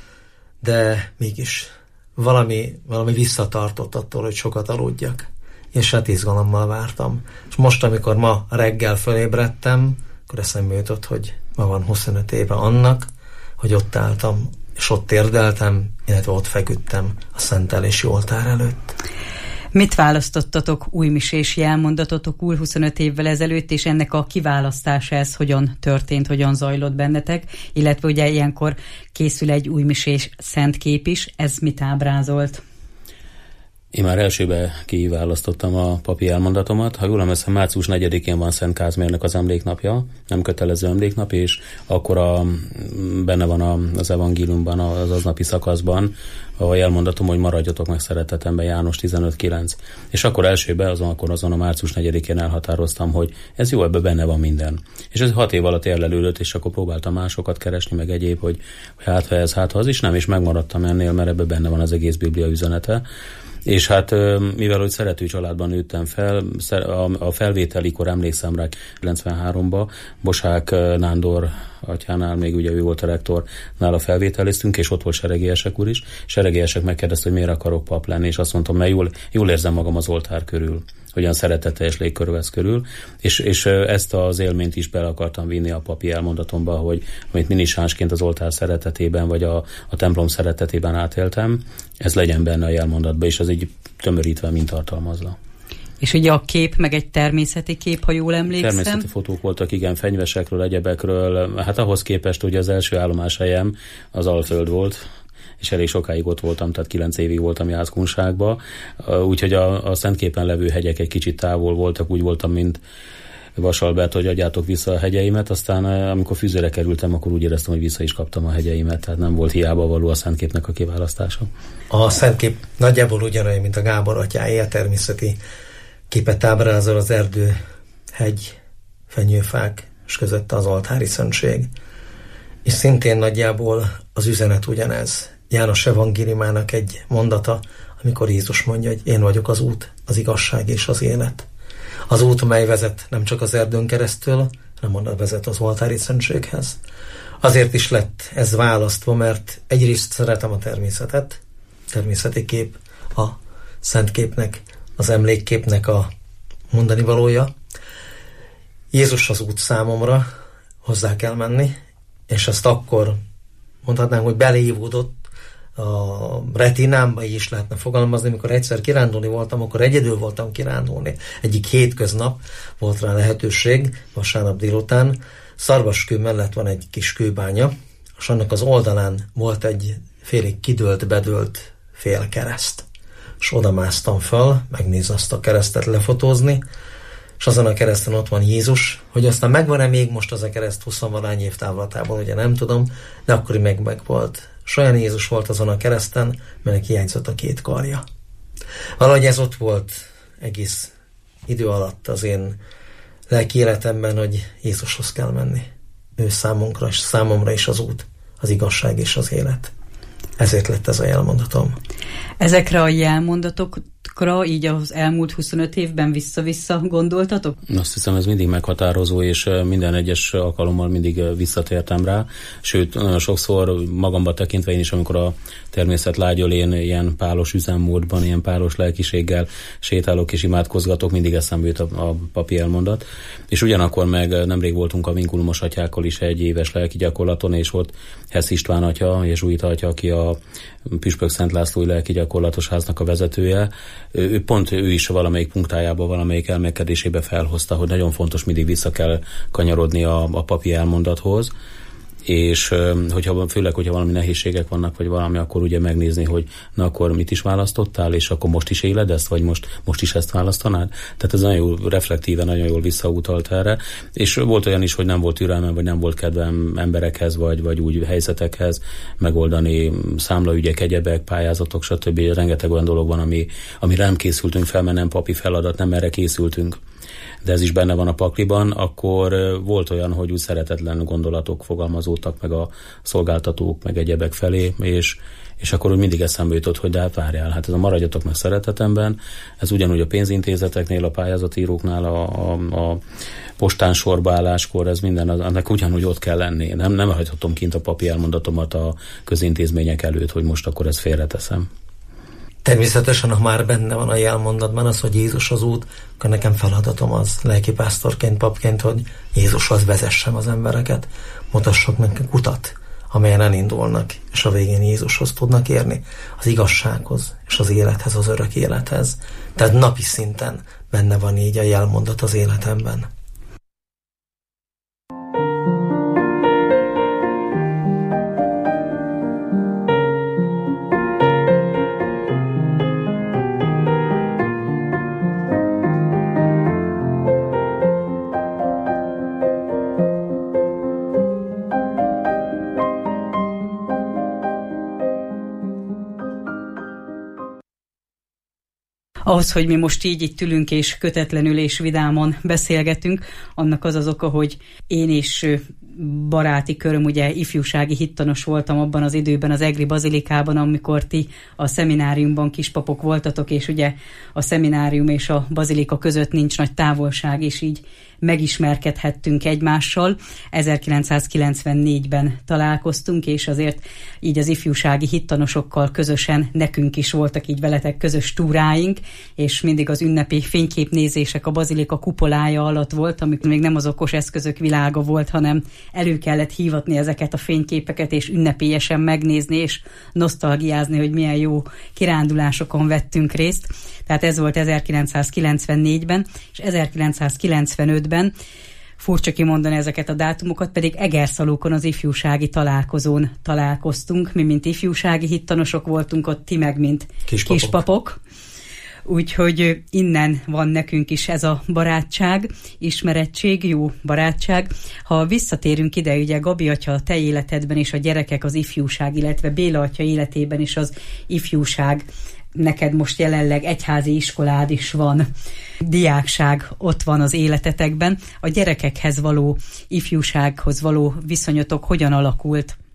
de mégis valami, valami visszatartott attól, hogy sokat aludjak. És hát izgalommal vártam. És most, amikor ma reggel fölébredtem, akkor eszembe jutott, hogy ma van huszonöt éve annak, hogy ott álltam, és ott térdeltem, illetve ott feküdtem a szentelési oltár előtt. Mit választottatok újmisési elmondatotok huszonöt évvel ezelőtt, és ennek a kiválasztása ez hogyan történt, hogyan zajlott bennetek, illetve ugye ilyenkor készül egy újmisés szentkép is, ez mit ábrázolt? Én már elsőbe kiválasztottam a papi elmondatomat. Ha jól emlékszem, március negyedikén van Szent Kázmérnek az emléknapja, nem kötelező emléknap, és akkor a, benne van a, az evangéliumban, az aznapi szakaszban, ahol elmondatom, hogy maradjatok meg szeretetemben, János tizenöt kilenc. És akkor elsőbe, azon, akkor azon a március negyedikén elhatároztam, hogy ez jó, ebben benne van minden. És ez hat év alatt érlelődött, és akkor próbáltam másokat keresni, meg egyéb, hogy, hogy hát ha ez, hát ha az is nem, és megmaradtam ennél, mert ebben benne van az egész Biblia üzenete. És hát mivel, hogy szerető családban nőttem fel, a felvételikor emlékszem rá kilencvenháromban, Bosák Nándor atyánál, még ugye ő volt a rektor, nála felvételiztünk, és ott volt Seregélyi Jersek úr is. Seregélyi Jersek megkérdezte, hogy miért akarok pap lenni, és azt mondtam, mert jól, jól érzem magam az oltár körül, hogyan szeretetteljes légkör vesz körül, és, és ezt az élményt is bele akartam vinni a papi elmondatomba, hogy amit minisánsként az oltár szeretetében, vagy a, a templom szeretetében átéltem, ez legyen benne a jelmondatban, és az így tömörítve, mint tartalmazza. És ugye a kép, meg egy természeti kép, ha jól emlékszem. Természeti fotók voltak, igen, fenyvesekről, egyebekről. Hát ahhoz képest ugye az első állomáshelyem az Alföld volt, és elég sokáig ott voltam, tehát kilenc évig voltam Jászkunságban, úgyhogy a, a Szentképen levő hegyek egy kicsit távol voltak, úgy voltam, mint Vasalbert, hogy adjátok vissza a hegyeimet, aztán amikor Füzére kerültem, akkor úgy éreztem, hogy vissza is kaptam a hegyeimet, tehát nem volt hiába való a Szentképnek a kiválasztása. A Szentkép nagyjából ugyanolyan, mint a Gábor atyája, természeti képet ábrázol, az erdő, hegy, fenyőfák, és közötte az oltári szentség. És szintén nagyjából az üzenet ugyanez. János evangéliumának egy mondata, amikor Jézus mondja, hogy én vagyok az út, az igazság és az élet. Az út, mely vezet nem csak az erdőn keresztül, hanem onnan vezet az oltári szentséghez. Azért is lett ez választva, mert egyrészt szeretem a természetet, természeti kép, a szentképnek, az emlékképnek a mondani valója. Jézus az út számomra, hozzá kell menni, és ezt akkor mondhatnám, hogy beleívódott a retinámba, így is lehetne fogalmazni, amikor egyszer kirándulni voltam, akkor egyedül voltam kirándulni. Egyik hétköznap volt rá lehetőség, vasárnap délután. Szarvaskő mellett van egy kis kőbánya, és annak az oldalán volt egy félig kidőlt, bedőlt félkereszt. És oda másztam föl, megnézni azt a keresztet, lefotózni, és azon a kereszten ott van Jézus, hogy aztán megvan-e még most az a kereszt huszonvalány év távlatában, ugye nem tudom, de akkor meg meg volt. És olyan Jézus volt azon a kereszten, mert hiányzott a két karja. Valahogy ez ott volt egész idő alatt az én lelki életemben, hogy Jézushoz kell menni. Ő számunkra, és számomra is az út, az igazság és az élet. Ezért lett ez a jelmondatom. Ezekre a jelmondatokra így az elmúlt huszonöt évben vissza-vissza gondoltatok? Azt hiszem, ez mindig meghatározó, és minden egyes alkalommal mindig visszatértem rá. Sőt, nagyon sokszor magamba tekintve én is, amikor a természet lágyolén ilyen pálos üzemmódban, ilyen pálos lelkiséggel sétálok és imádkozgatok, mindig eszembe jut a, a papi elmondat. És ugyanakkor meg nemrég voltunk a vinkulumos atyákkal is egy éves lelki gyakorlaton, és volt Hess István atya, jezsuita atya, aki a Püspök Szent Lászlói lelki gyakorlatos háznak a vezetője. Ő pont ő is valamelyik punktájába, valamelyik elmélkedésébe felhozta, hogy nagyon fontos, mindig vissza kell kanyarodni a, a papi elmondathoz, és hogyha, főleg, hogyha valami nehézségek vannak, vagy valami, akkor ugye megnézni, hogy na akkor mit is választottál, és akkor most is éled ezt, vagy most, most is ezt választanád? Tehát ez nagyon jól reflektíve, nagyon jól visszautalt erre, és volt olyan is, hogy nem volt türelmem, vagy nem volt kedvem emberekhez, vagy, vagy úgy helyzetekhez megoldani számlaügyek, egyebek, pályázatok, stb. Rengeteg olyan dolog van, ami, amire nem készültünk fel, mert nem papi feladat, nem erre készültünk. De ez is benne van a pakliban, akkor volt olyan, hogy úgy szeretetlen gondolatok fogalmazódtak meg a szolgáltatók, meg egyebek felé, és, és akkor úgy mindig eszembe jutott, hogy de hát várjál, hát ez a maradjatok meg szeretetemben, ez ugyanúgy a pénzintézeteknél, a pályázatíróknál, a, a, a postán sorbaálláskor, ez minden, annak ugyanúgy ott kell lenni. Nem, nem hagyhatom kint a papi elmondatomat a közintézmények előtt, hogy most akkor ezt félreteszem. Természetesen, ha már benne van a jelmondatban az, hogy Jézus az út, akkor nekem feladatom az lelkipásztorként, papként, hogy Jézushoz vezessem az embereket, mutassak nekik utat, amelyen elindulnak, és a végén Jézushoz tudnak érni, az igazsághoz, és az élethez, az örök élethez. Tehát napi szinten benne van így a jelmondat az életemben. Ahhoz, hogy mi most így itt ülünk és kötetlenül és vidáman beszélgetünk, annak az az oka, hogy én is baráti köröm, ugye ifjúsági hittanos voltam abban az időben az Egri Bazilikában, amikor ti a szemináriumban kispapok voltatok, és ugye a szeminárium és a bazilika között nincs nagy távolság, és így megismerkedhettünk egymással. ezerkilencszázkilencvennégyben találkoztunk, és azért így az ifjúsági hittanosokkal közösen nekünk is voltak így veletek közös túráink, és mindig az ünnepi fényképnézések a bazilika kupolája alatt volt, amikor még nem az okos eszközök világa volt, hanem elő kellett hívatni ezeket a fényképeket, és ünnepélyesen megnézni, és nosztalgiázni, hogy milyen jó kirándulásokon vettünk részt. Tehát ez volt ezerkilencszázkilencvennégyben, és ezerkilencszázkilencvenötben, furcsa kimondani ezeket a dátumokat, pedig Egerszalókon az ifjúsági találkozón találkoztunk. Mi, mint ifjúsági hittanosok voltunk ott, ti meg, mint kispapok. kispapok. Úgyhogy innen van nekünk is ez a barátság, ismerettség, jó barátság. Ha visszatérünk ide, ugye Gabi atya, a te életedben és a gyerekek az ifjúság, illetve Béla atya életében is az ifjúság, neked most jelenleg egyházi iskolád is van, diákság ott van az életetekben. A gyerekekhez való, ifjúsághoz való viszonyotok hogyan alakult?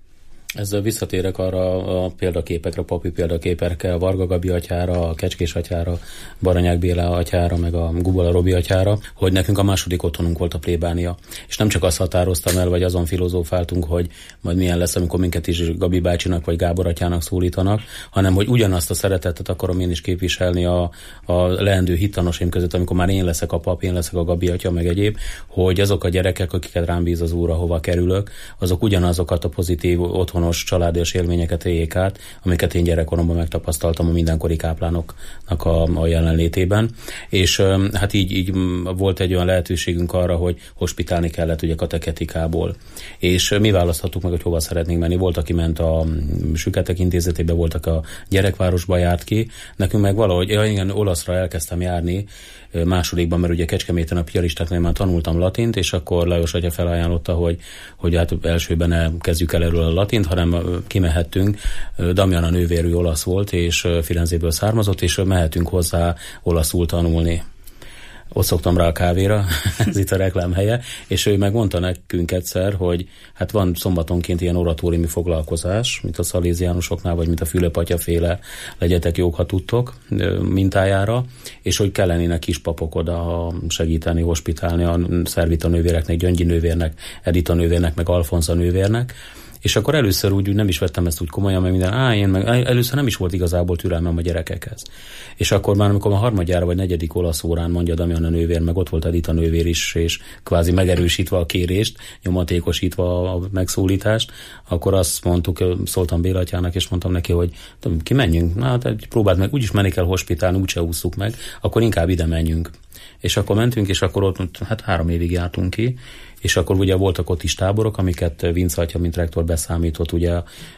Ezzel visszatérek arra a példaképekre, papi példaképekre, a Varga Gabi atyára, a Kecskés atyára, Baranyák Béla atyára, meg a Gubola Robi atyára, hogy nekünk a második otthonunk volt a plébánia. És nem csak azt határoztam el, vagy azon filozófáltunk, hogy majd milyen lesz, amikor minket is Gabi bácsinak vagy Gábor atyának szólítanak, hanem hogy ugyanazt a szeretetet akarom én is képviselni a, a leendő hittanosaim között, amikor már én leszek a pap, én leszek a Gabi atya, meg egyéb, hogy azok a gyerekek, akiket rám bíz az Úr, ahova kerülök, azok ugyanazokat a pozitív otthonos családias élményeket éljék át, amiket én gyerekkoromban megtapasztaltam a mindenkori káplánoknak a, a jelenlétében. És hát így, így volt egy olyan lehetőségünk arra, hogy hospitálni kellett ugye kateketikából. És mi választhattuk meg, hogy hova szeretnénk menni. Volt, aki ment a Süketek intézetébe, voltak a Gyerekvárosba járt ki. Nekünk meg valahogy, ja, igen, olaszra elkezdtem járni másodikban, mert ugye Kecskeméten a piaristáknál már tanultam latint, és akkor Lajos atya felajánlotta, hogy, hogy hát elsőben ne kezdjük el erről a latint, hanem kimehettünk. Damian a nővérű olasz volt, és Firenzéből származott, és mehetünk hozzá olaszul tanulni. Ott szoktam rá a kávéra, ez itt a reklám helye, és ő megmondta nekünk egyszer, hogy hát van szombatonként ilyen oratóriumi foglalkozás, mint a szaléziánusoknál, vagy mint a Fülöp atyaféle legyetek jók, ha tudtok mintájára, és hogy kellenének kispapok oda segíteni, hospitálni a Szervita nővéreknek, Gyöngyi nővérnek, Edita nővérnek, meg Alfonza nővérnek. És akkor először úgy, úgy nem is vettem ezt úgy komolyan, mert minden, á, én meg először nem is volt igazából türelmem a gyerekekhez. És akkor már, amikor a harmadjára vagy negyedik olasz órán mondja Damian a nővér, meg ott volt Edita nővér is, és kvázi megerősítve a kérést, nyomatékosítva a megszólítást, akkor azt mondtuk, szóltam Béla atyának, és mondtam neki, hogy ki menjünk, na hát próbáld meg, úgyis menni kell hospitálni, úgyse ússzuk meg, akkor inkább ide menjünk. És akkor mentünk, és akkor ott hát három évig jártunk ki, és akkor ugye voltak ott is táborok, amiket Vince atya, mint rektor beszámított, ugye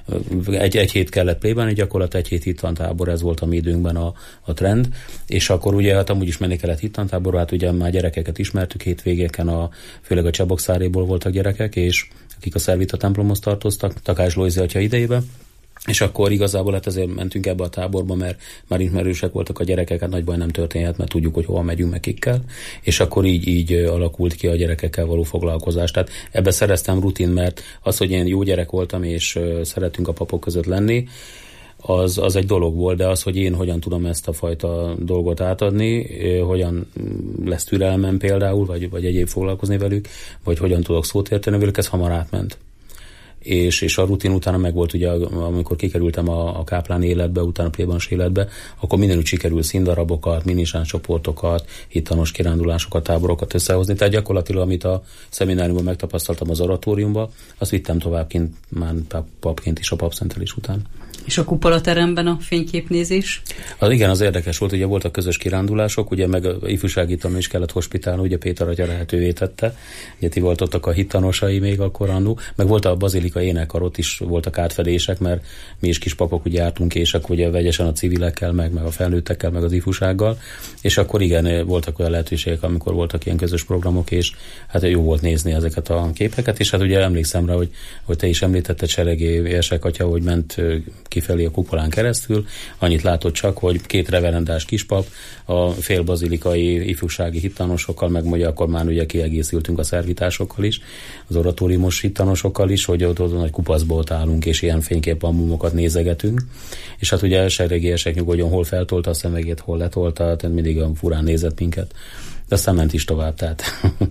egy, egy hét kellett plébáni, gyakorlatilag egy hét hittantábor, ez volt a mi időnkben a, a trend, és akkor ugye hát amúgy is menni kellett hittantáborba, hát ugye már gyerekeket ismertük, hétvégéken a, főleg a Csabokszáréból voltak gyerekek, és akik a Szervita templomhoz tartoztak, Takács Lojzi atya idejében. És akkor igazából hát ezért mentünk ebbe a táborba, mert már ismerősek voltak a gyerekek, hát nagy baj nem történhet, mert tudjuk, hogy hova megyünk meg kikkel, és akkor így, így alakult ki a gyerekekkel való foglalkozás. Tehát ebbe szereztem rutin, mert az, hogy én jó gyerek voltam, és szeretünk a papok között lenni, az, az egy dolog volt, de az, hogy én hogyan tudom ezt a fajta dolgot átadni, hogyan lesz türelmem például, vagy, vagy egyéb foglalkozni velük, vagy hogyan tudok szót érteni velük, ez hamar átment. És, és a rutin utána meg volt, ugye, amikor kikerültem a, a káplán életbe, utána a plébans életbe, akkor mindenütt sikerül színdarabokat, minisán csoportokat, hittanos kirándulásokat, táborokat összehozni. Tehát gyakorlatilag, amit a szemináriumban megtapasztaltam az oratóriumban, azt vittem tovább kint, már papként is a papszentelés után. És a kupolateremben a fényképnézés? Az igen, az érdekes volt, ugye voltak közös kirándulások, ugye meg ifjúsági tanul is kellett hospitálni, ugye Péter atya lehetővé tette, ugye ti voltatok a hittanosai még akkor annó, meg volt a bazilika énekkar, ott is voltak átfedések, mert mi is kis papok ugye jártunk ések, ugye vegyesen a civilekkel, meg, meg a felnőttekkel, meg az ifjúsággal, és akkor igen, voltak olyan lehetőségek, amikor voltak ilyen közös programok, és hát jó volt nézni ezeket a képeket, és hát ugye emlékszem rá, hogy, hogy te is említetted, Seregé Érsek atya, hogy ment kifelé a kupolán keresztül, annyit látott csak, hogy két reverendás kispap, a félbazilikai ifjúsági hittanosokkal, meg mondja, akkor már ugye kiegészültünk a szervitásokkal is, az oratóriumos hittanosokkal is, hogy ott, ott nagy kupaszba ott állunk, és ilyen fényképalbumokat nézegetünk, és hát ugye Seregé Érsek nyugodjon, hol feltolta a szemegét, hol letolta, tehát mindig olyan furán nézett minket, de aztán ment is tovább, tehát...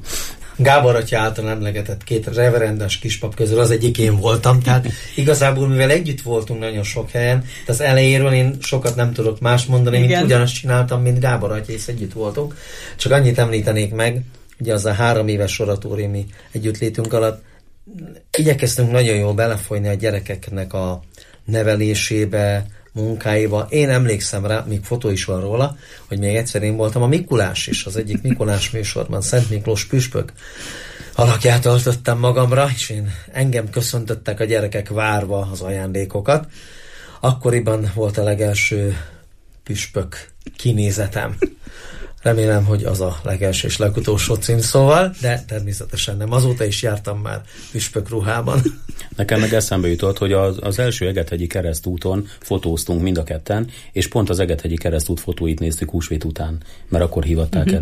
Gábor atya által emlegetett két reverendes kispap közül az egyik én voltam, tehát igazából mivel együtt voltunk nagyon sok helyen, de az elejéről én sokat nem tudok más mondani, mint Igen. ugyanazt csináltam, mint Gábor atya, és együtt voltunk. Csak annyit említenék meg, ugye az a három éves oratóriumi együttlétünk alatt igyekeztünk nagyon jól belefolyni a gyerekeknek a nevelésébe, munkáiba. Én emlékszem rá, még fotó is van róla, hogy még egyszer én voltam a Mikulás is, az egyik Mikulás műsorban, Szent Miklós püspök alakját öltöttem magamra, és én engem köszöntöttek a gyerekek várva az ajándékokat. Akkoriban volt a legelső püspök kinézetem. Remélem, hogy az a legelső és legutolsó címszóval, de természetesen nem. Azóta is jártam már püspök ruhában. Nekem meg eszembe jutott, hogy az, az első Egethegyi keresztúton fotóztunk mind a ketten, és pont az Egethegyi keresztút fotóit néztük húsvét után, mert akkor hívatták uh-huh. elő.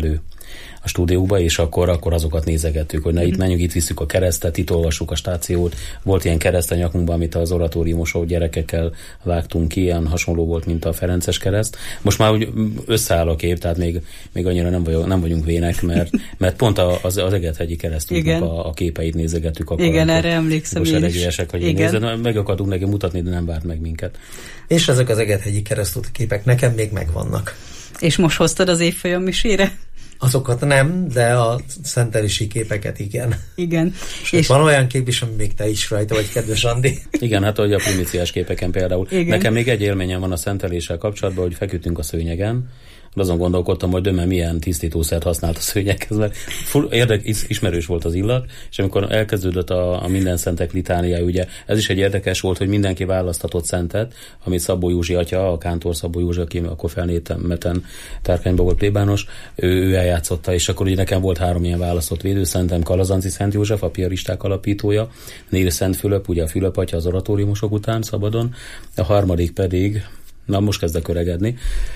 a stúdióba, és akkor, akkor azokat nézegettük, hogy na itt menjünk, itt visszük a keresztet, itt olvassuk a stációt. Volt ilyen kereszt a nyakunkban, amit az oratóriumosok gyerekekkel vágtunk ki, ilyen hasonló volt, mint a Ferences kereszt. Most már úgy összeáll a kép, tehát még, még annyira nem vagyunk, nem vagyunk vének, mert, mert pont az, az Egethegyi keresztútnak a, a képeit nézegettük. Akkor, igen, erre emlékszem én is. Ilyesek, hogy nézed, meg akartunk neki mutatni, de nem várt meg minket. És ezek az Egethegyi keresztút képek nekem még megvannak. És most hoztad az évfolyam misére? Azokat nem, de a szentelési képeket igen. Igen. És, és van olyan kép is, ami még te is rajta vagy, kedves Andi. Igen, hát hogy a primíciás képeken például. Igen. Nekem még egy élményem van a szenteléssel kapcsolatban, hogy feküdtünk a szőnyegen, azon gondolkodtam, hogy Döme milyen tisztítószert használt a szőnyeghez, mert full, érdek, ismerős volt az illat, és amikor elkezdődött a, a minden szentek litánia, ugye ez is egy érdekes volt, hogy mindenki választatott szentet, amit Szabó Józsi atya, a kántor Szabó Józsi, aki akkor felnétemeten Tárkányban volt plébános, ő, ő eljátszotta, és akkor ugye nekem volt három ilyen választott védőszentem, Kalazanci Szent József, a piaristák alapítója, Nél Szent Fülöp, ugye a Fülöp atya az oratóriumosok után szabadon, a harmadik pedig, na most kezdek öregedni,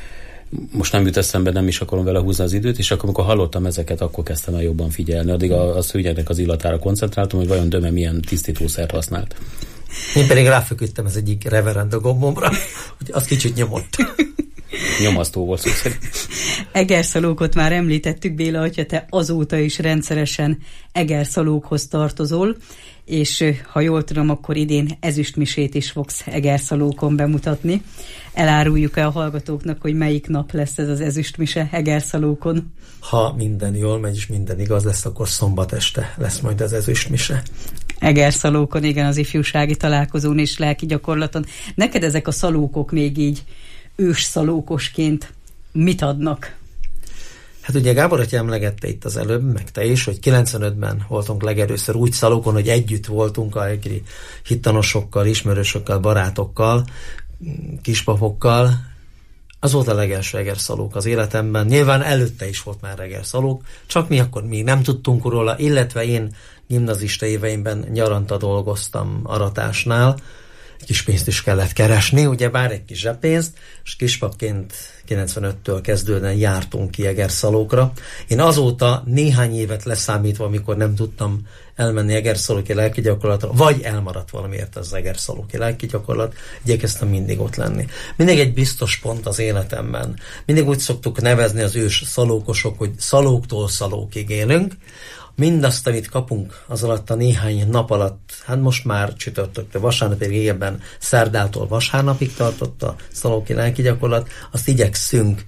most nem jut eszembe, nem is akarom vele húzni az időt, és akkor, amikor hallottam ezeket, akkor kezdtem el jobban figyelni. Addig a, a szőnyegnek az illatára koncentráltam, hogy vajon Döme milyen tisztítószert használt. Én pedig ráfeküdtem az egyik reverend gombomra, hogy az kicsit nyomott. Nyomasztó volt szó szerint. Egerszalókot már említettük, Béla, hogyha te azóta is rendszeresen egerszalókhoz tartozol, és ha jól tudom, akkor idén ezüstmisét is fogsz Egerszalókon bemutatni. Eláruljuk-e a hallgatóknak, hogy melyik nap lesz ez az ezüstmise Egerszalókon? Ha minden jól megy, és minden igaz lesz, akkor szombat este lesz majd az ezüstmise. Egerszalókon, igen, az ifjúsági találkozón és lelki gyakorlaton. Neked ezek a szalókok még így ősszalókosként mit adnak? Hát ugye Gábor atya emlegette itt az előbb, meg te is, hogy kilencvenötben voltunk legelőször úgy szalókon, hogy együtt voltunk a egri hittanosokkal, ismerősökkel, barátokkal, kispapokkal. Az volt a legelső egerszalók az életemben. Nyilván előtte is volt már egerszalók, csak mi akkor még nem tudtunk róla, illetve én gimnazista éveimben nyaranta dolgoztam aratásnál, kis pénzt is kellett keresni, ugye bár egy kis zseppénzt, és kispapként kilencvenöttől kezdődően jártunk ki egerszalókra. Én azóta néhány évet leszámítva, amikor nem tudtam elmenni egerszalóki lelkigyakorlatra, vagy elmaradt valamiért az egerszalóki lelkigyakorlat, igyekeztem mindig ott lenni. Mindig egy biztos pont az életemben. Mindig úgy szoktuk nevezni az ős szalókosok, hogy szalóktól szalókig élünk. Mindazt, amit kapunk az alatt a néhány nap alatt, hát most már csütörtöktől vasárnapig, régebben szerdától vasárnapig tartott a szalóki lelkigyakorlat, azt igyekszünk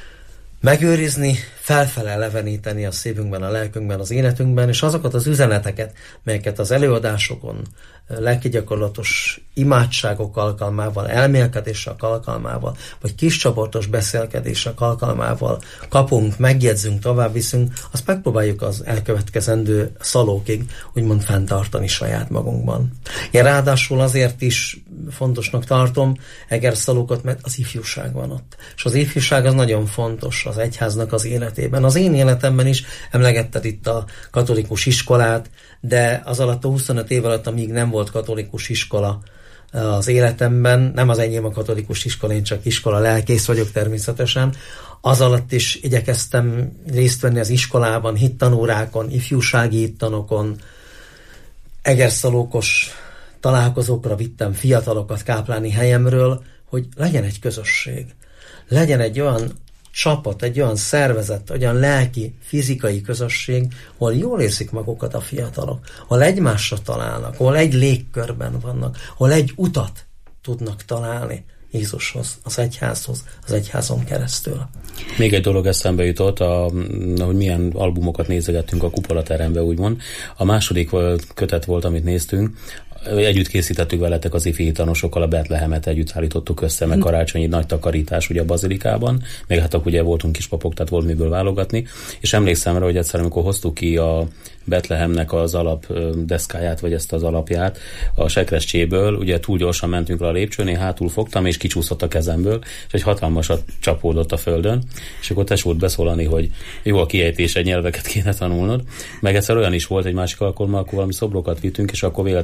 megőrizni, felfele eleveníteni a szívünkben, a lelkünkben, az életünkben, és azokat az üzeneteket, melyeket az előadásokon, lelkigyakorlatos imádságok alkalmával, elmélkedések alkalmával, vagy kiscsoportos beszélkedések alkalmával kapunk, megjegyzünk, továbbviszünk, azt megpróbáljuk az elkövetkezendő szalókig úgymond fenntartani saját magunkban. Én ráadásul azért is fontosnak tartom egerszalókat, mert az ifjúság van ott. És az ifjúság az nagyon fontos az egyháznak az életében. Az én életemben is emlegetted itt a katolikus iskolát, de az alatt a huszonöt év alatt, amíg nem volt katolikus iskola az életemben, nem az enyém a katolikus iskola, én csak iskola lelkész vagyok természetesen, az alatt is igyekeztem részt venni az iskolában, hittanórákon, ifjúsági hittanokon, egerszalókos találkozókra vittem fiatalokat kápláni helyemről, hogy legyen egy közösség, legyen egy olyan csapat, egy olyan szervezet, olyan lelki, fizikai közösség, ahol jól érzik magukat a fiatalok, ahol egymásra találnak, ahol egy légkörben vannak, ahol egy utat tudnak találni Jézushoz, az egyházhoz, az egyházon keresztül. Még egy dolog eszembe jutott, a, hogy milyen albumokat nézegettünk a kupolaterembe, úgymond. A második kötet volt, amit néztünk, együtt készítettük veletek az ifi hitanosokkal, a Betlehemet együtt állítottuk össze, meg karácsonyi nagy takarítás ugye a bazilikában, még hát akkor ugye voltunk kispapok, tehát volt miből válogatni, és emlékszem rá, hogy egyszer, amikor hoztuk ki a Betlehemnek az alap deszkáját, vagy ezt az alapját a sekrestjéből, ugye túl gyorsan mentünk le a lépcsőn, én hátul fogtam, és kicsúszott a kezemből, és egy hatalmasat csapódott a földön, és akkor tesó volt beszólani, hogy jó a kiejtés, egy nyelveket kéne tanulnod. Meg egyszer olyan is volt egy másik alkalommal, akkor valami szobrokat vittünk, és akkor véletlenül megrohamott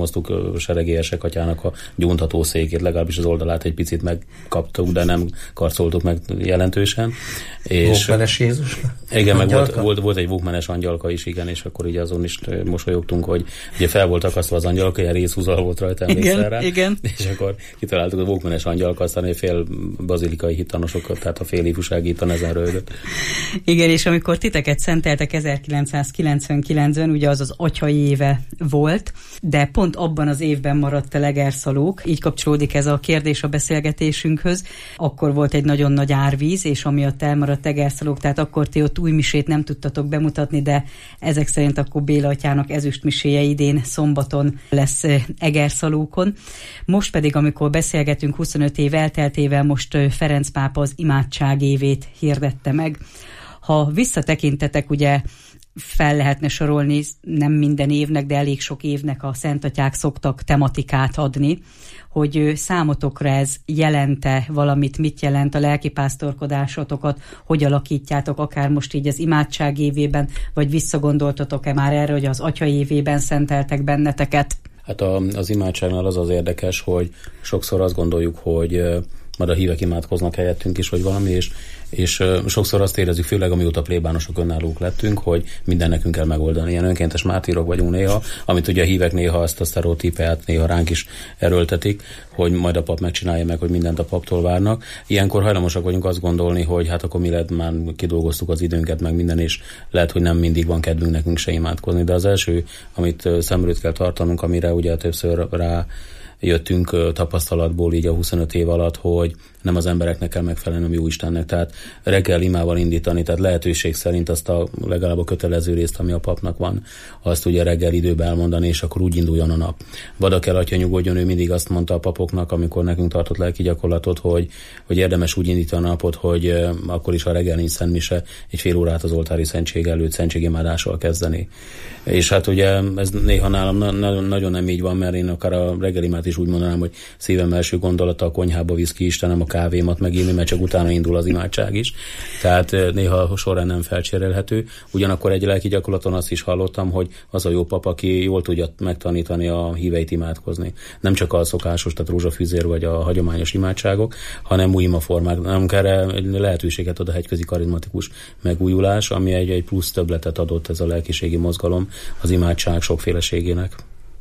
felhalmoztuk Seregélyesek atyának a gyóntatószékét, legalábbis az oldalát egy picit megkaptuk, de nem karcoltuk meg jelentősen. Vókmenes Jézus? Igen, meg volt, volt, volt egy vókmenes angyalka is, igen, és akkor így azon is mosolyogtunk, hogy ugye fel volt akasztva az angyalka, ilyen részhúzal volt rajta, emlékszel rá? Igen. És akkor kitaláltuk a vókmenes angyalka, aztán egy fél bazilikai hittanosokat, tehát a fél ifjúsági hittan ezen röhögött. Igen, és amikor titeket szenteltek ezerkilencszázkilencvenkilencben, ugye az az atyai éve volt, de pont abban az évben maradt el Egerszalók, így kapcsolódik ez a kérdés a beszélgetésünkhöz. Akkor volt egy nagyon nagy árvíz, és amiatt elmaradt Egerszalók, tehát akkor ti ott új misét nem tudtatok bemutatni, de ezek szerint akkor Béla atyának ezüstmiséje idén szombaton lesz Egerszalókon. Most pedig, amikor beszélgetünk, huszonöt év elteltével, most Ferenc pápa az imádság évét hirdette meg. Ha visszatekintetek, ugye fel lehetne sorolni, nem minden évnek, de elég sok évnek a szentatyák szoktak tematikát adni, hogy számotokra ez jelente valamit, mit jelent a lelkipásztorkodásotokat, hogy alakítjátok, akár most így az imádság évében, vagy visszagondoltatok-e már erre, hogy az atya évében szenteltek benneteket? Hát a, az imádságnál az az érdekes, hogy sokszor azt gondoljuk, hogy majd a hívek imádkoznak helyettünk is, vagy valami, és, és uh, sokszor azt érezzük, főleg amióta plébánosok önállók lettünk, hogy minden nekünk kell megoldani. Ilyen önkéntes mártírok vagyunk néha, amit ugye a hívek néha azt a sztereotípiát néha ránk is erőltetik, hogy majd a pap megcsinálja meg, hogy mindent a paptól várnak. Ilyenkor hajlamosak vagyunk azt gondolni, hogy hát akkor mi lehet, már kidolgoztuk az időnket, meg minden, és lehet, hogy nem mindig van kedvünk nekünk se imádkozni. De az első, amit szem előtt kell tartanunk, amire ugye többször rá jöttünk tapasztalatból így a huszonöt év alatt, hogy nem az embereknek kell megfelelni, a jó Istennek. Tehát reggel imával indítani, tehát lehetőség szerint azt a legalább a kötelező részt, ami a papnak van, azt ugye reggel időben elmondani, és akkor úgy induljon a nap. Vada kell, atya, nyugodjon, ő mindig azt mondta a papoknak, amikor nekünk tartott lelki gyakorlatot, hogy, hogy érdemes úgy indítani a napot, hogy akkor is a reggel nincs szentmise, egy fél órát az oltári szentség előtt szentségimádással kezdeni. És hát ugye ez néha nálam na- na- nagyon nem így van, mert én akár a reggelimát is úgy mondanám, hogy szívem első gondolata a konyhába visz ki Istenem a kávémat megírni, mert csak utána indul az imádság is. Tehát néha során nem felcserélhető. Ugyanakkor egy lelki gyakorlaton azt is hallottam, hogy az a jó pap, aki jól tudja megtanítani a híveit imádkozni. Nem csak a szokásos, tehát rózsafűzér vagy a hagyományos imádságok, hanem új imaformák. Nem erre lehetőséget ad a hegyközi karizmatikus megújulás, ami egy, egy plusz többletet adott ez a lelkiségi mozgalom az imádság sokféleségének.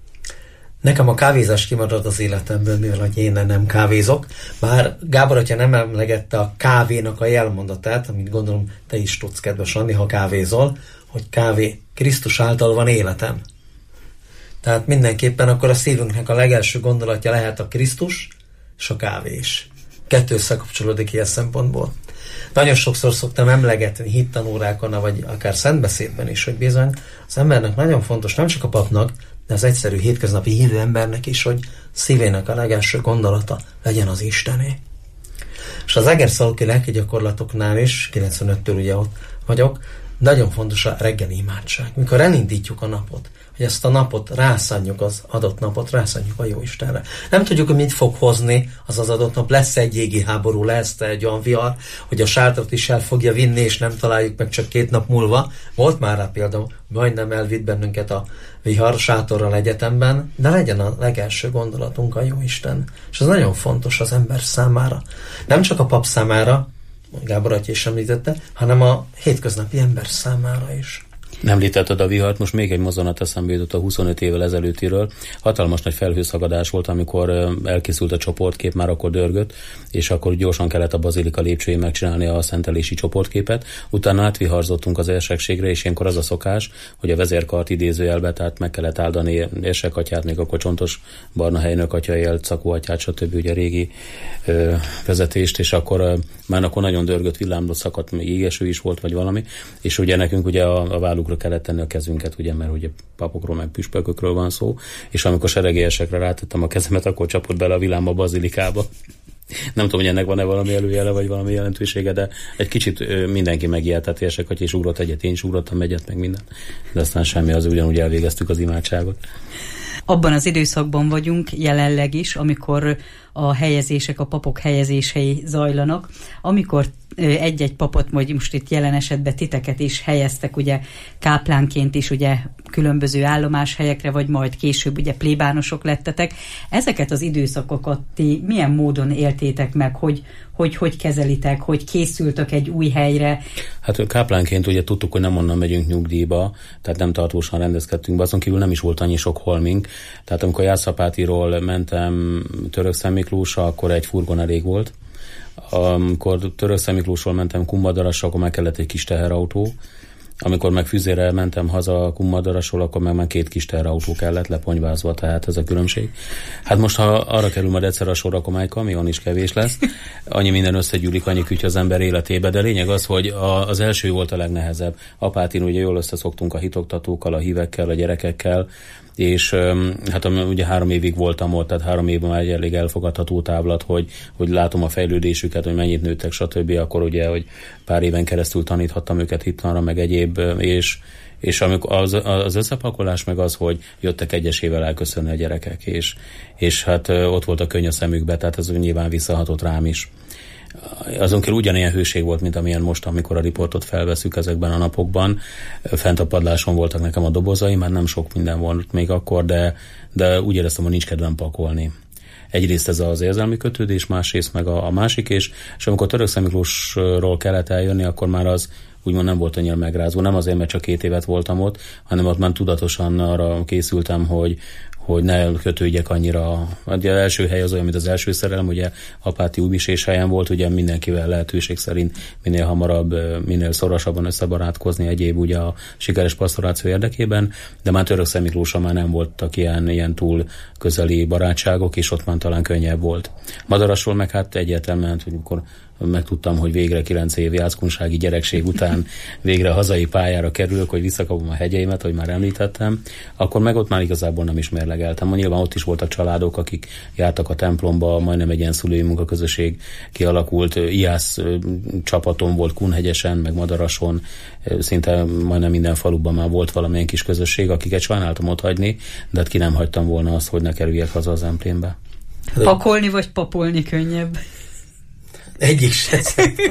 Nekem a kávézás kimarad az életemből, mivel hogy én nem kávézok. Bár Gábor atya nem emlegette a kávénak a jelmondatát, amit gondolom te is tudsz, kedves Anni, ha kávézol, hogy kávé Krisztus által van életem. Tehát mindenképpen akkor a szívünknek a legelső gondolatja lehet a Krisztus és a kávé is. Kettő összekapcsolódik ilyen szempontból. Nagyon sokszor szoktam emlegetni hittanórákon, vagy akár szentbeszédben is, hogy bizony az embernek nagyon fontos, nem csak a papnak, de az egyszerű hétköznapi hívő embernek is, hogy szívének a legelső gondolata legyen az Istené. És az egerszalóki lelki gyakorlatoknál is, kilencvenöttől ugye ott vagyok, nagyon fontos a reggeli imádság. Mikor elindítjuk a napot, hogy ezt a napot rászánjuk, az adott napot rászánjuk a jó Istenre. Nem tudjuk, hogy mit fog hozni az az adott nap. Lesz egy jégi háború, lesz egy olyan vihar, hogy a sátrat is el fogja vinni, és nem találjuk meg csak két nap múlva. Volt már rá például, majdnem elvitt bennünket a vihar sátorral egyetemben, de legyen a legelső gondolatunk a jó Isten. És ez nagyon fontos az ember számára. Nem csak a pap számára, Gábor atya is említette, hanem a hétköznapi ember számára is. Említetted a vihart, most még egy mozzanat eszembe jutott a huszonöt évvel ezelőttiről. Hatalmas nagy felhőszagadás volt, amikor elkészült a csoportkép, már akkor dörgött, és akkor gyorsan kellett a bazilika lépcsőjén megcsinálni a szentelési csoportképet. Utána átviharzottunk az érsekségre, és ilyenkor az a szokás, hogy a vezérkart idézőjelbe, tehát meg kellett áldani érsekatyát, még akkor Csontos Barna helynök atya élt, Szakó atyát, stb. Ugye régi ö, vezetést, és akkor ö, már akkor nagyon dörgött, villámlott, szakadt, még égeső is volt, vagy valami, és ugye nekünk ugye a, a vállukra kellett tenni a kezünket, ugye, mert ugye papokról, meg püspökökről van szó, és amikor seregélyesekre rátettem a kezemet, akkor csapott bele a villám a bazilikába. Nem tudom, hogy ennek van-e valami előjele, vagy valami jelentősége, de egy kicsit mindenki megijedt, tehát érsek, hogy és ugrott egyet, én is ugrottam egyet, meg minden. De aztán semmi, az ugyanúgy elvégeztük az imádságot. Abban az időszakban vagyunk jelenleg is, amikor a helyezések, a papok helyezései zajlanak, amikor egy-egy papot, vagy most itt jelen esetben titeket is helyeztek, ugye káplánként is ugye különböző állomáshelyekre, vagy majd később ugye plébánosok lettetek. Ezeket az időszakokat ti milyen módon éltétek meg, hogy hogy, hogy kezelitek, hogy készültök egy új helyre? Hát káplánként ugye tudtuk, hogy nem onnan megyünk nyugdíjba, tehát nem tartósan rendezkedtünk be, azon kívül nem is volt annyi sok holmink. Tehát amikor Jászapátiról mentem Törökszentmiklósra, akkor egy furgon elég volt. Amikor Törökszentmiklósról mentem Kunmadarasra, akkor meg kellett egy kis teherautó. Amikor meg Füzére mentem haza Kunmadarasról, akkor meg már két kis teherautó kellett leponyvázva, tehát ez a különbség. Hát most, ha arra kerül majd egyszer a sor, akkor már egy kamion is kevés lesz. Annyi minden összegyűlik, annyi küty az ember életébe, de lényeg az, hogy a, az első volt a legnehezebb. Apátin ugye jól összeszoktunk a hitoktatókkal, a hívekkel, a gyerekekkel, és hát ugye három évig voltam ott, tehát három évben már egy elég elfogadható távlat, hogy, hogy látom a fejlődésüket, hogy mennyit nőttek, stb. Akkor ugye, hogy pár éven keresztül taníthattam őket hittanra, meg egyéb, és, és amikor az, az összepakolás meg az, hogy jöttek egyesével elköszönni a gyerekek, és, és hát ott volt a könny a szemükbe, tehát ez nyilván visszahatott rám is. Azon kell ugyanilyen hőség volt, mint amilyen most, amikor a riportot felveszük ezekben a napokban. Fent a padláson voltak nekem a dobozai, már nem sok minden volt még akkor, de, de úgy éreztem, hogy nincs kedvem pakolni. Egyrészt ez az érzelmi kötődés, másrészt meg a, a másik, és, és amikor Törökszentmiklósról kellett eljönni, akkor már az úgymond nem volt annyira megrázó. Nem azért, mert csak két évet voltam ott, hanem ott már tudatosan arra készültem, hogy, hogy ne kötődjek annyira. Az első hely az olyan, mint az első szerelem, ugye Apáti újmisés helyen volt, ugye mindenkivel lehetőség szerint minél hamarabb, minél szorosabban összebarátkozni egyéb ugye a sikeres pastoráció érdekében, de már Törökszentmiklóson már nem voltak ilyen, ilyen túl közeli barátságok, és ott már talán könnyebb volt. Madarasról meg hát egyértelműen, hogy amikor megtudtam, hogy végre kilenc év jászkunsági gyerekség után végre hazai pályára kerülök, hogy visszakapom a hegyeimet, hogy már említettem, akkor meg ott már igazából nem is mérlegeltem. Nyilván ott is voltak családok, akik jártak a templomba, majdnem egy ilyen szülői munkaközösség kialakult. Iász csapaton volt Kunhegyesen, meg Madarason, szinte majdnem minden faluban már volt valamilyen kis közösség, akiket sajnáltam ott hagyni, de hát ki nem hagytam volna azt, hogy ne kerüljek haza az emplémbe. Pakolni vagy papolni könnyebb? Egyik se.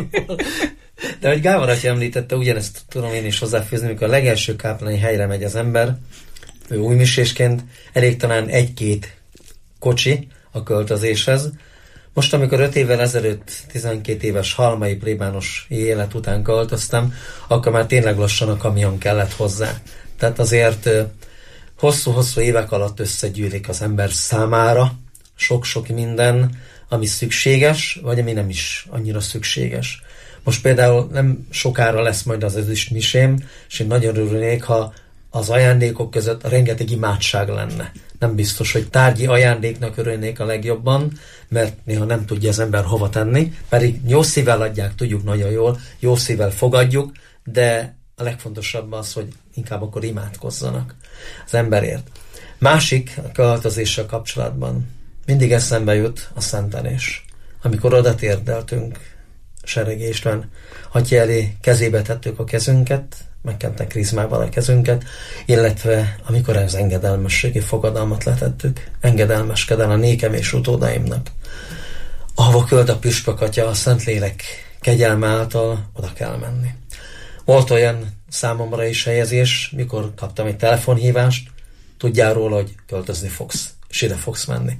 De hogy Gábor atya említette, ugyanezt tudom én is hozzáfűzni, amikor a legelső káplányi helyre megy az ember, ő újmisésként, elég talán egy-két kocsi a költözéshez. Most, amikor öt évvel ezelőtt tizenkét éves halmai plébános élet után költöztem, akkor már tényleg lassan a kamion kellett hozzá. Tehát azért hosszú-hosszú évek alatt összegyűlik az ember számára sok-sok minden, ami szükséges, vagy ami nem is annyira szükséges. Most például nem sokára lesz majd az ezüstmisém, és én nagyon örülnék, ha az ajándékok között rengeteg imádság lenne. Nem biztos, hogy tárgyi ajándéknak örülnék a legjobban, mert néha nem tudja az ember hova tenni, pedig jó szívvel adják, tudjuk nagyon jól, jó szívvel fogadjuk, de a legfontosabb az, hogy inkább akkor imádkozzanak az emberért. Másik a költözéssel kapcsolatban mindig eszembe jut a szentelés. Amikor oda térdeltünk Seregi István atya elé, kezébe tettük a kezünket, megkentek krizmával a kezünket, illetve amikor az engedelmességi fogadalmat letettük, engedelmeskedel a nékem és utódaimnak. Ahova költ a püspök atya, a Szentlélek kegyelme által oda kell menni. Volt olyan számomra is helyezés, mikor kaptam egy telefonhívást, tudjál róla, hogy költözni fogsz, és ide fogsz menni.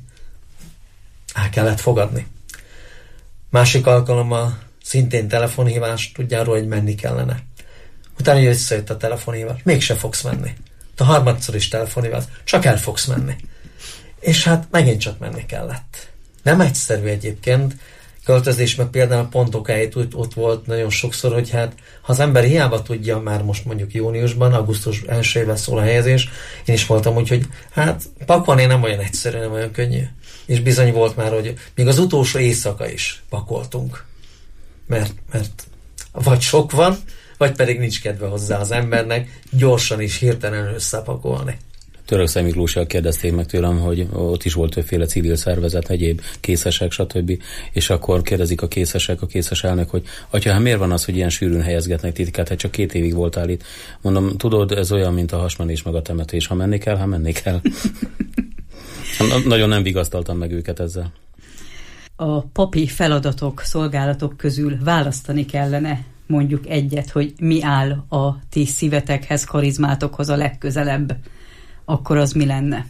El kellett fogadni. Másik alkalommal szintén telefonhívás, tudjál róla, hogy menni kellene. Utána visszajött a telefonhívás, mégse fogsz menni. A harmadszor is telefonhívás, csak el fogsz menni. És hát megint csak menni kellett. Nem egyszerű egyébként, költözés, meg például pont okáit ott volt nagyon sokszor, hogy hát ha az ember hiába tudja, már most mondjuk júniusban, augusztus elsejével szól a helyezés, én is voltam úgy, hogy hát pakolni nem olyan egyszerű, nem olyan könnyű. És bizony volt már, hogy még az utolsó éjszaka is pakoltunk. Mert, mert vagy sok van, vagy pedig nincs kedve hozzá az embernek gyorsan és hirtelen összepakolni. Törökszentmiklóssal kérdezték meg tőlem, hogy ott is volt többféle civil szervezet, egyéb készesek, stb. És akkor kérdezik a készesek, a készes elnök, hogy atya, hát miért van az, hogy ilyen sűrűn helyezgetnek titeket, hát csak két évig voltál itt. Mondom, tudod, ez olyan, mint a hasmenés meg a temetés. Ha menni kell, ha menni kell. Nagyon nem vigasztaltam meg őket ezzel. a papi feladatok, szolgálatok közül választani kellene mondjuk egyet, hogy mi áll a ti szívetekhez, karizmátokhoz a legközelebb, akkor az mi lenne?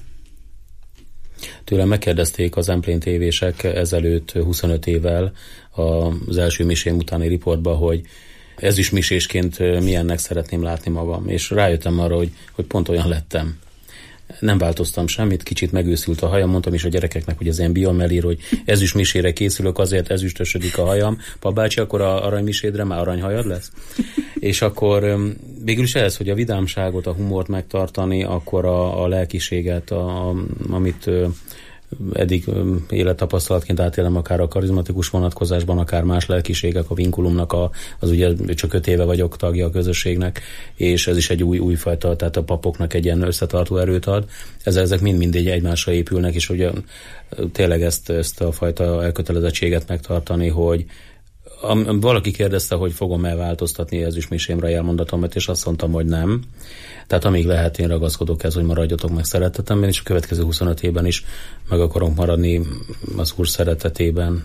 Tőlem megkérdezték az Emplén tévések ezelőtt huszonöt évvel az első misém utáni riportban, hogy ezüstmisésként milyennek szeretném látni magam, és rájöttem arra, hogy, hogy pont olyan lettem. Nem változtam semmit, kicsit megőszült a hajam, mondtam is a gyerekeknek, hogy az én biom elír, hogy ezüstmisére készülök, azért ezüstösödik a hajam. Papbácsi, akkor a aranymisédre már aranyhajad lesz? És akkor végül is ez, hogy a vidámságot, a humort megtartani, akkor a, a lelkiséget, a, a, amit eddig élettapasztalatként átélem, akár a karizmatikus vonatkozásban, akár más lelkiségek, a vinkulumnak, a, az ugye csak öt éve vagyok tagja a közösségnek, és ez is egy új, újfajta, tehát a papoknak egy ilyen összetartó erőt ad. Ezek, ezek mind-mind egymásra épülnek, és ugye tényleg ezt, ezt a fajta elkötelezettséget megtartani, hogy Am, valaki kérdezte, hogy fogom-e változtatni ezüstmisémre a jelmondatomat, és azt mondtam, hogy nem. Tehát amíg lehet, én ragaszkodok ez, hogy maradjatok meg szeretetemben, és a következő huszonöt évben is meg akarok maradni az Úr szeretetében.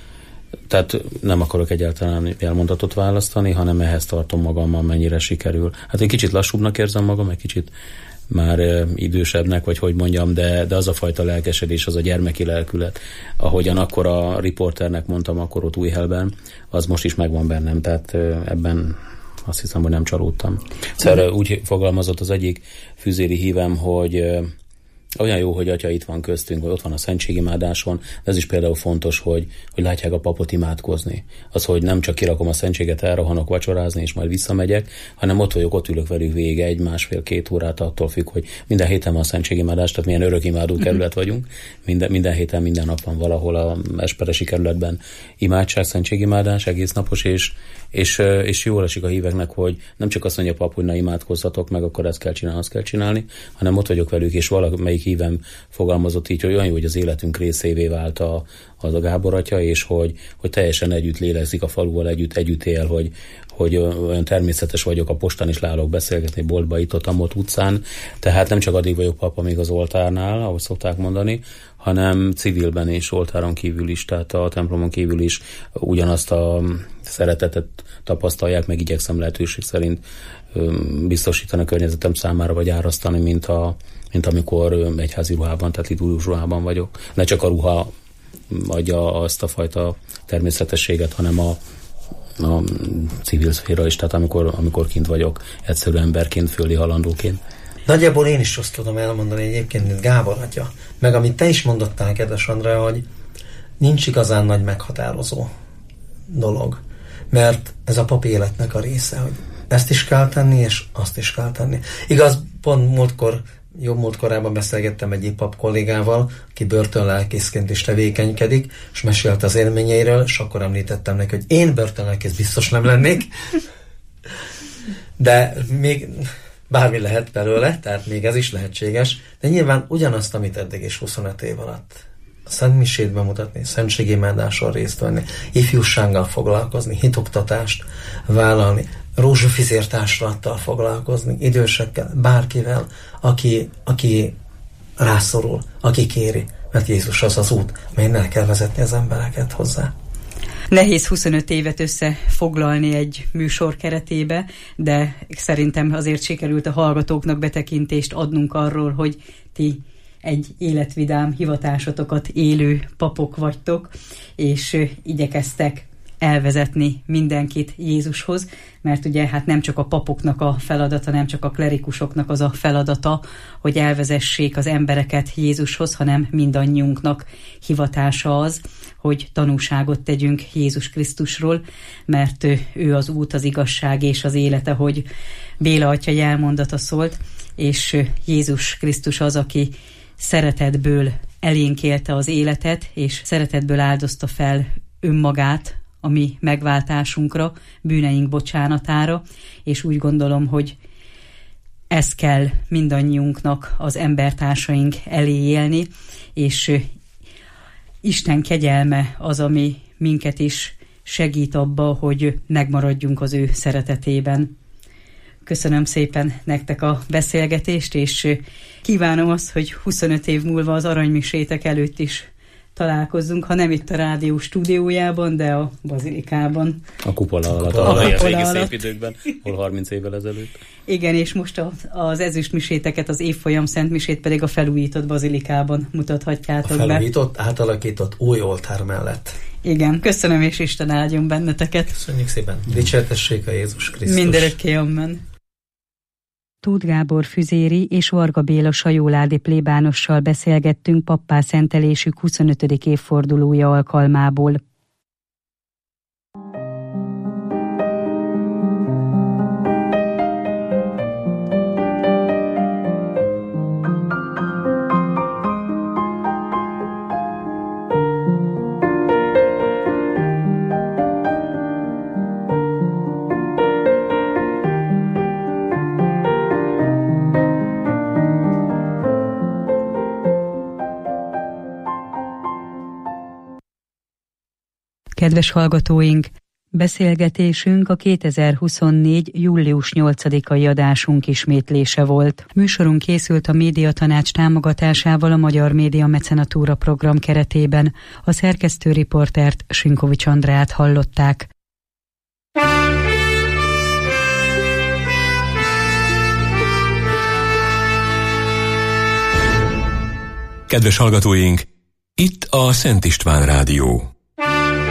Tehát nem akarok egyáltalán jelmondatot választani, hanem ehhez tartom magam, amennyire sikerül. Hát én kicsit lassúbbnak érzem magam, egy kicsit már e, idősebbnek, vagy hogy mondjam, de, de az a fajta lelkesedés, az a gyermeki lelkület, ahogyan akkor a riporternek mondtam, akkor ott Újhelben, az most is megvan bennem, tehát e, ebben azt hiszem, hogy nem csalódtam. Szóval úgy fogalmazott az egyik füzéri hívem, hogy e, olyan jó, hogy Atya itt van köztünk, vagy ott van a szentségimádáson, de ez is például fontos, hogy, hogy látják a papot imádkozni. Az, hogy nem csak kirakom a szentséget, elrohanok vacsorázni, és majd visszamegyek, hanem ott vagyok, ott ülök velük végig egy, másfél-két órát, attól függ, hogy minden héten van szentségimádás, tehát milyen örökimádó kerület vagyunk. Minden, minden héten, minden nap van valahol a Esperesi kerületben imádság, szentségimádás, egész napos, és, és, és jól esik a híveknek, hogy nem csak azt mondja a pap, hogy ne imádkozzatok meg, akkor ezt kell csinálni, azt kell csinálni, hanem ott vagyok velük, és valamelyik hívem fogalmazott így, hogy olyan jó, hogy az életünk részévé vált a, az a Gábor atya, és hogy, hogy teljesen együtt lélegzik a faluval, együtt, együtt él, hogy, hogy olyan természetes vagyok, a postán is leállok beszélgetni, boltba, itt, ott, ott utcán, tehát nem csak addig vagyok papa még az oltárnál, ahogy szokták mondani, hanem civilben és oltáron kívül is, tehát a templomon kívül is ugyanazt a szeretetet tapasztalják, meg igyekszem lehetőség szerint biztosítani a környezetem számára, vagy árasztani, mint, a, mint amikor egyházi ruhában, tehát liturgikus ruhában vagyok. Ne csak a ruha adja azt a fajta természetességet, hanem a, a civil szféra is, tehát amikor, amikor kint vagyok, egyszerű emberként, földi halandóként. Nagyjából én is azt tudom elmondani egyébként, mint Gábor atya. Meg amit te is mondottál, kedves Andrea, hogy nincs igazán nagy meghatározó dolog. Mert ez a pap életnek a része, hogy ezt is kell tenni, és azt is kell tenni. Igaz, pont múltkor, jobb múlt korában beszélgettem egy pap kollégával, aki börtönlelkészként is tevékenykedik, és mesélt az élményeiről, és akkor említettem neki, hogy én börtönlelkész biztos nem lennék, de még bármi lehet belőle, tehát még ez is lehetséges, de nyilván ugyanazt, amit eddig is huszonöt év alatt a Szent Misét bemutatni, szentségimádáson részt venni, ifjúsággal foglalkozni, hitoktatást vállalni, rózsafizértársulattal foglalkozni, idősekkel, bárkivel, aki, aki rászorul, aki kéri, mert Jézus az az út, melyen el kell vezetni az embereket hozzá. Nehéz huszonöt évet összefoglalni egy műsor keretébe, de szerintem azért sikerült a hallgatóknak betekintést adnunk arról, hogy ti egy életvidám hivatásotokat élő papok vagytok, és igyekeztek elvezetni mindenkit Jézushoz, mert ugye hát nem csak a papoknak a feladata, nem csak a klerikusoknak az a feladata, hogy elvezessék az embereket Jézushoz, hanem mindannyiunknak hivatása az, hogy tanúságot tegyünk Jézus Krisztusról, mert ő az út, az igazság és az élet, ahogy Béla atya jelmondata szólt, és Jézus Krisztus az, aki szeretetből elénk élte az életet, és szeretetből áldozta fel önmagát a mi megváltásunkra, bűneink bocsánatára, és úgy gondolom, hogy ez kell mindannyiunknak az embertársaink elé élni, és Isten kegyelme az, ami minket is segít abba, hogy megmaradjunk az ő szeretetében. Köszönöm szépen nektek a beszélgetést, és kívánom azt, hogy huszonöt év múlva az aranymisétek előtt is találkozzunk, ha nem itt a rádió stúdiójában, de a bazilikában. A kupola alatt, a, a, a régi alatt. szép időkben, hol harminc évvel ezelőtt. Igen, és most az ezüstmiséteket, az évfolyam szentmisét pedig a felújított bazilikában mutathatjátok be. A felújított, átalakított új oltár mellett. Igen, köszönöm, és Isten áldjon benneteket. Köszönjük szépen. Dicsértessék a Jézus Krisztus. Mindörökké, amen. Tóth Gábor füzéri és Varga Béla sajóládi plébánossal beszélgettünk pappá szentelésük huszonötödik évfordulója alkalmából. Kedves hallgatóink, beszélgetésünk a kétezer-huszonnégy. július nyolcadikai adásunk ismétlése volt. Műsorunk készült a Médiatanács támogatásával a Magyar Média Mecenatúra program keretében. A szerkesztő riportert, Sinkovics Andrát hallották. Kedves hallgatóink, itt a Szent István Rádió.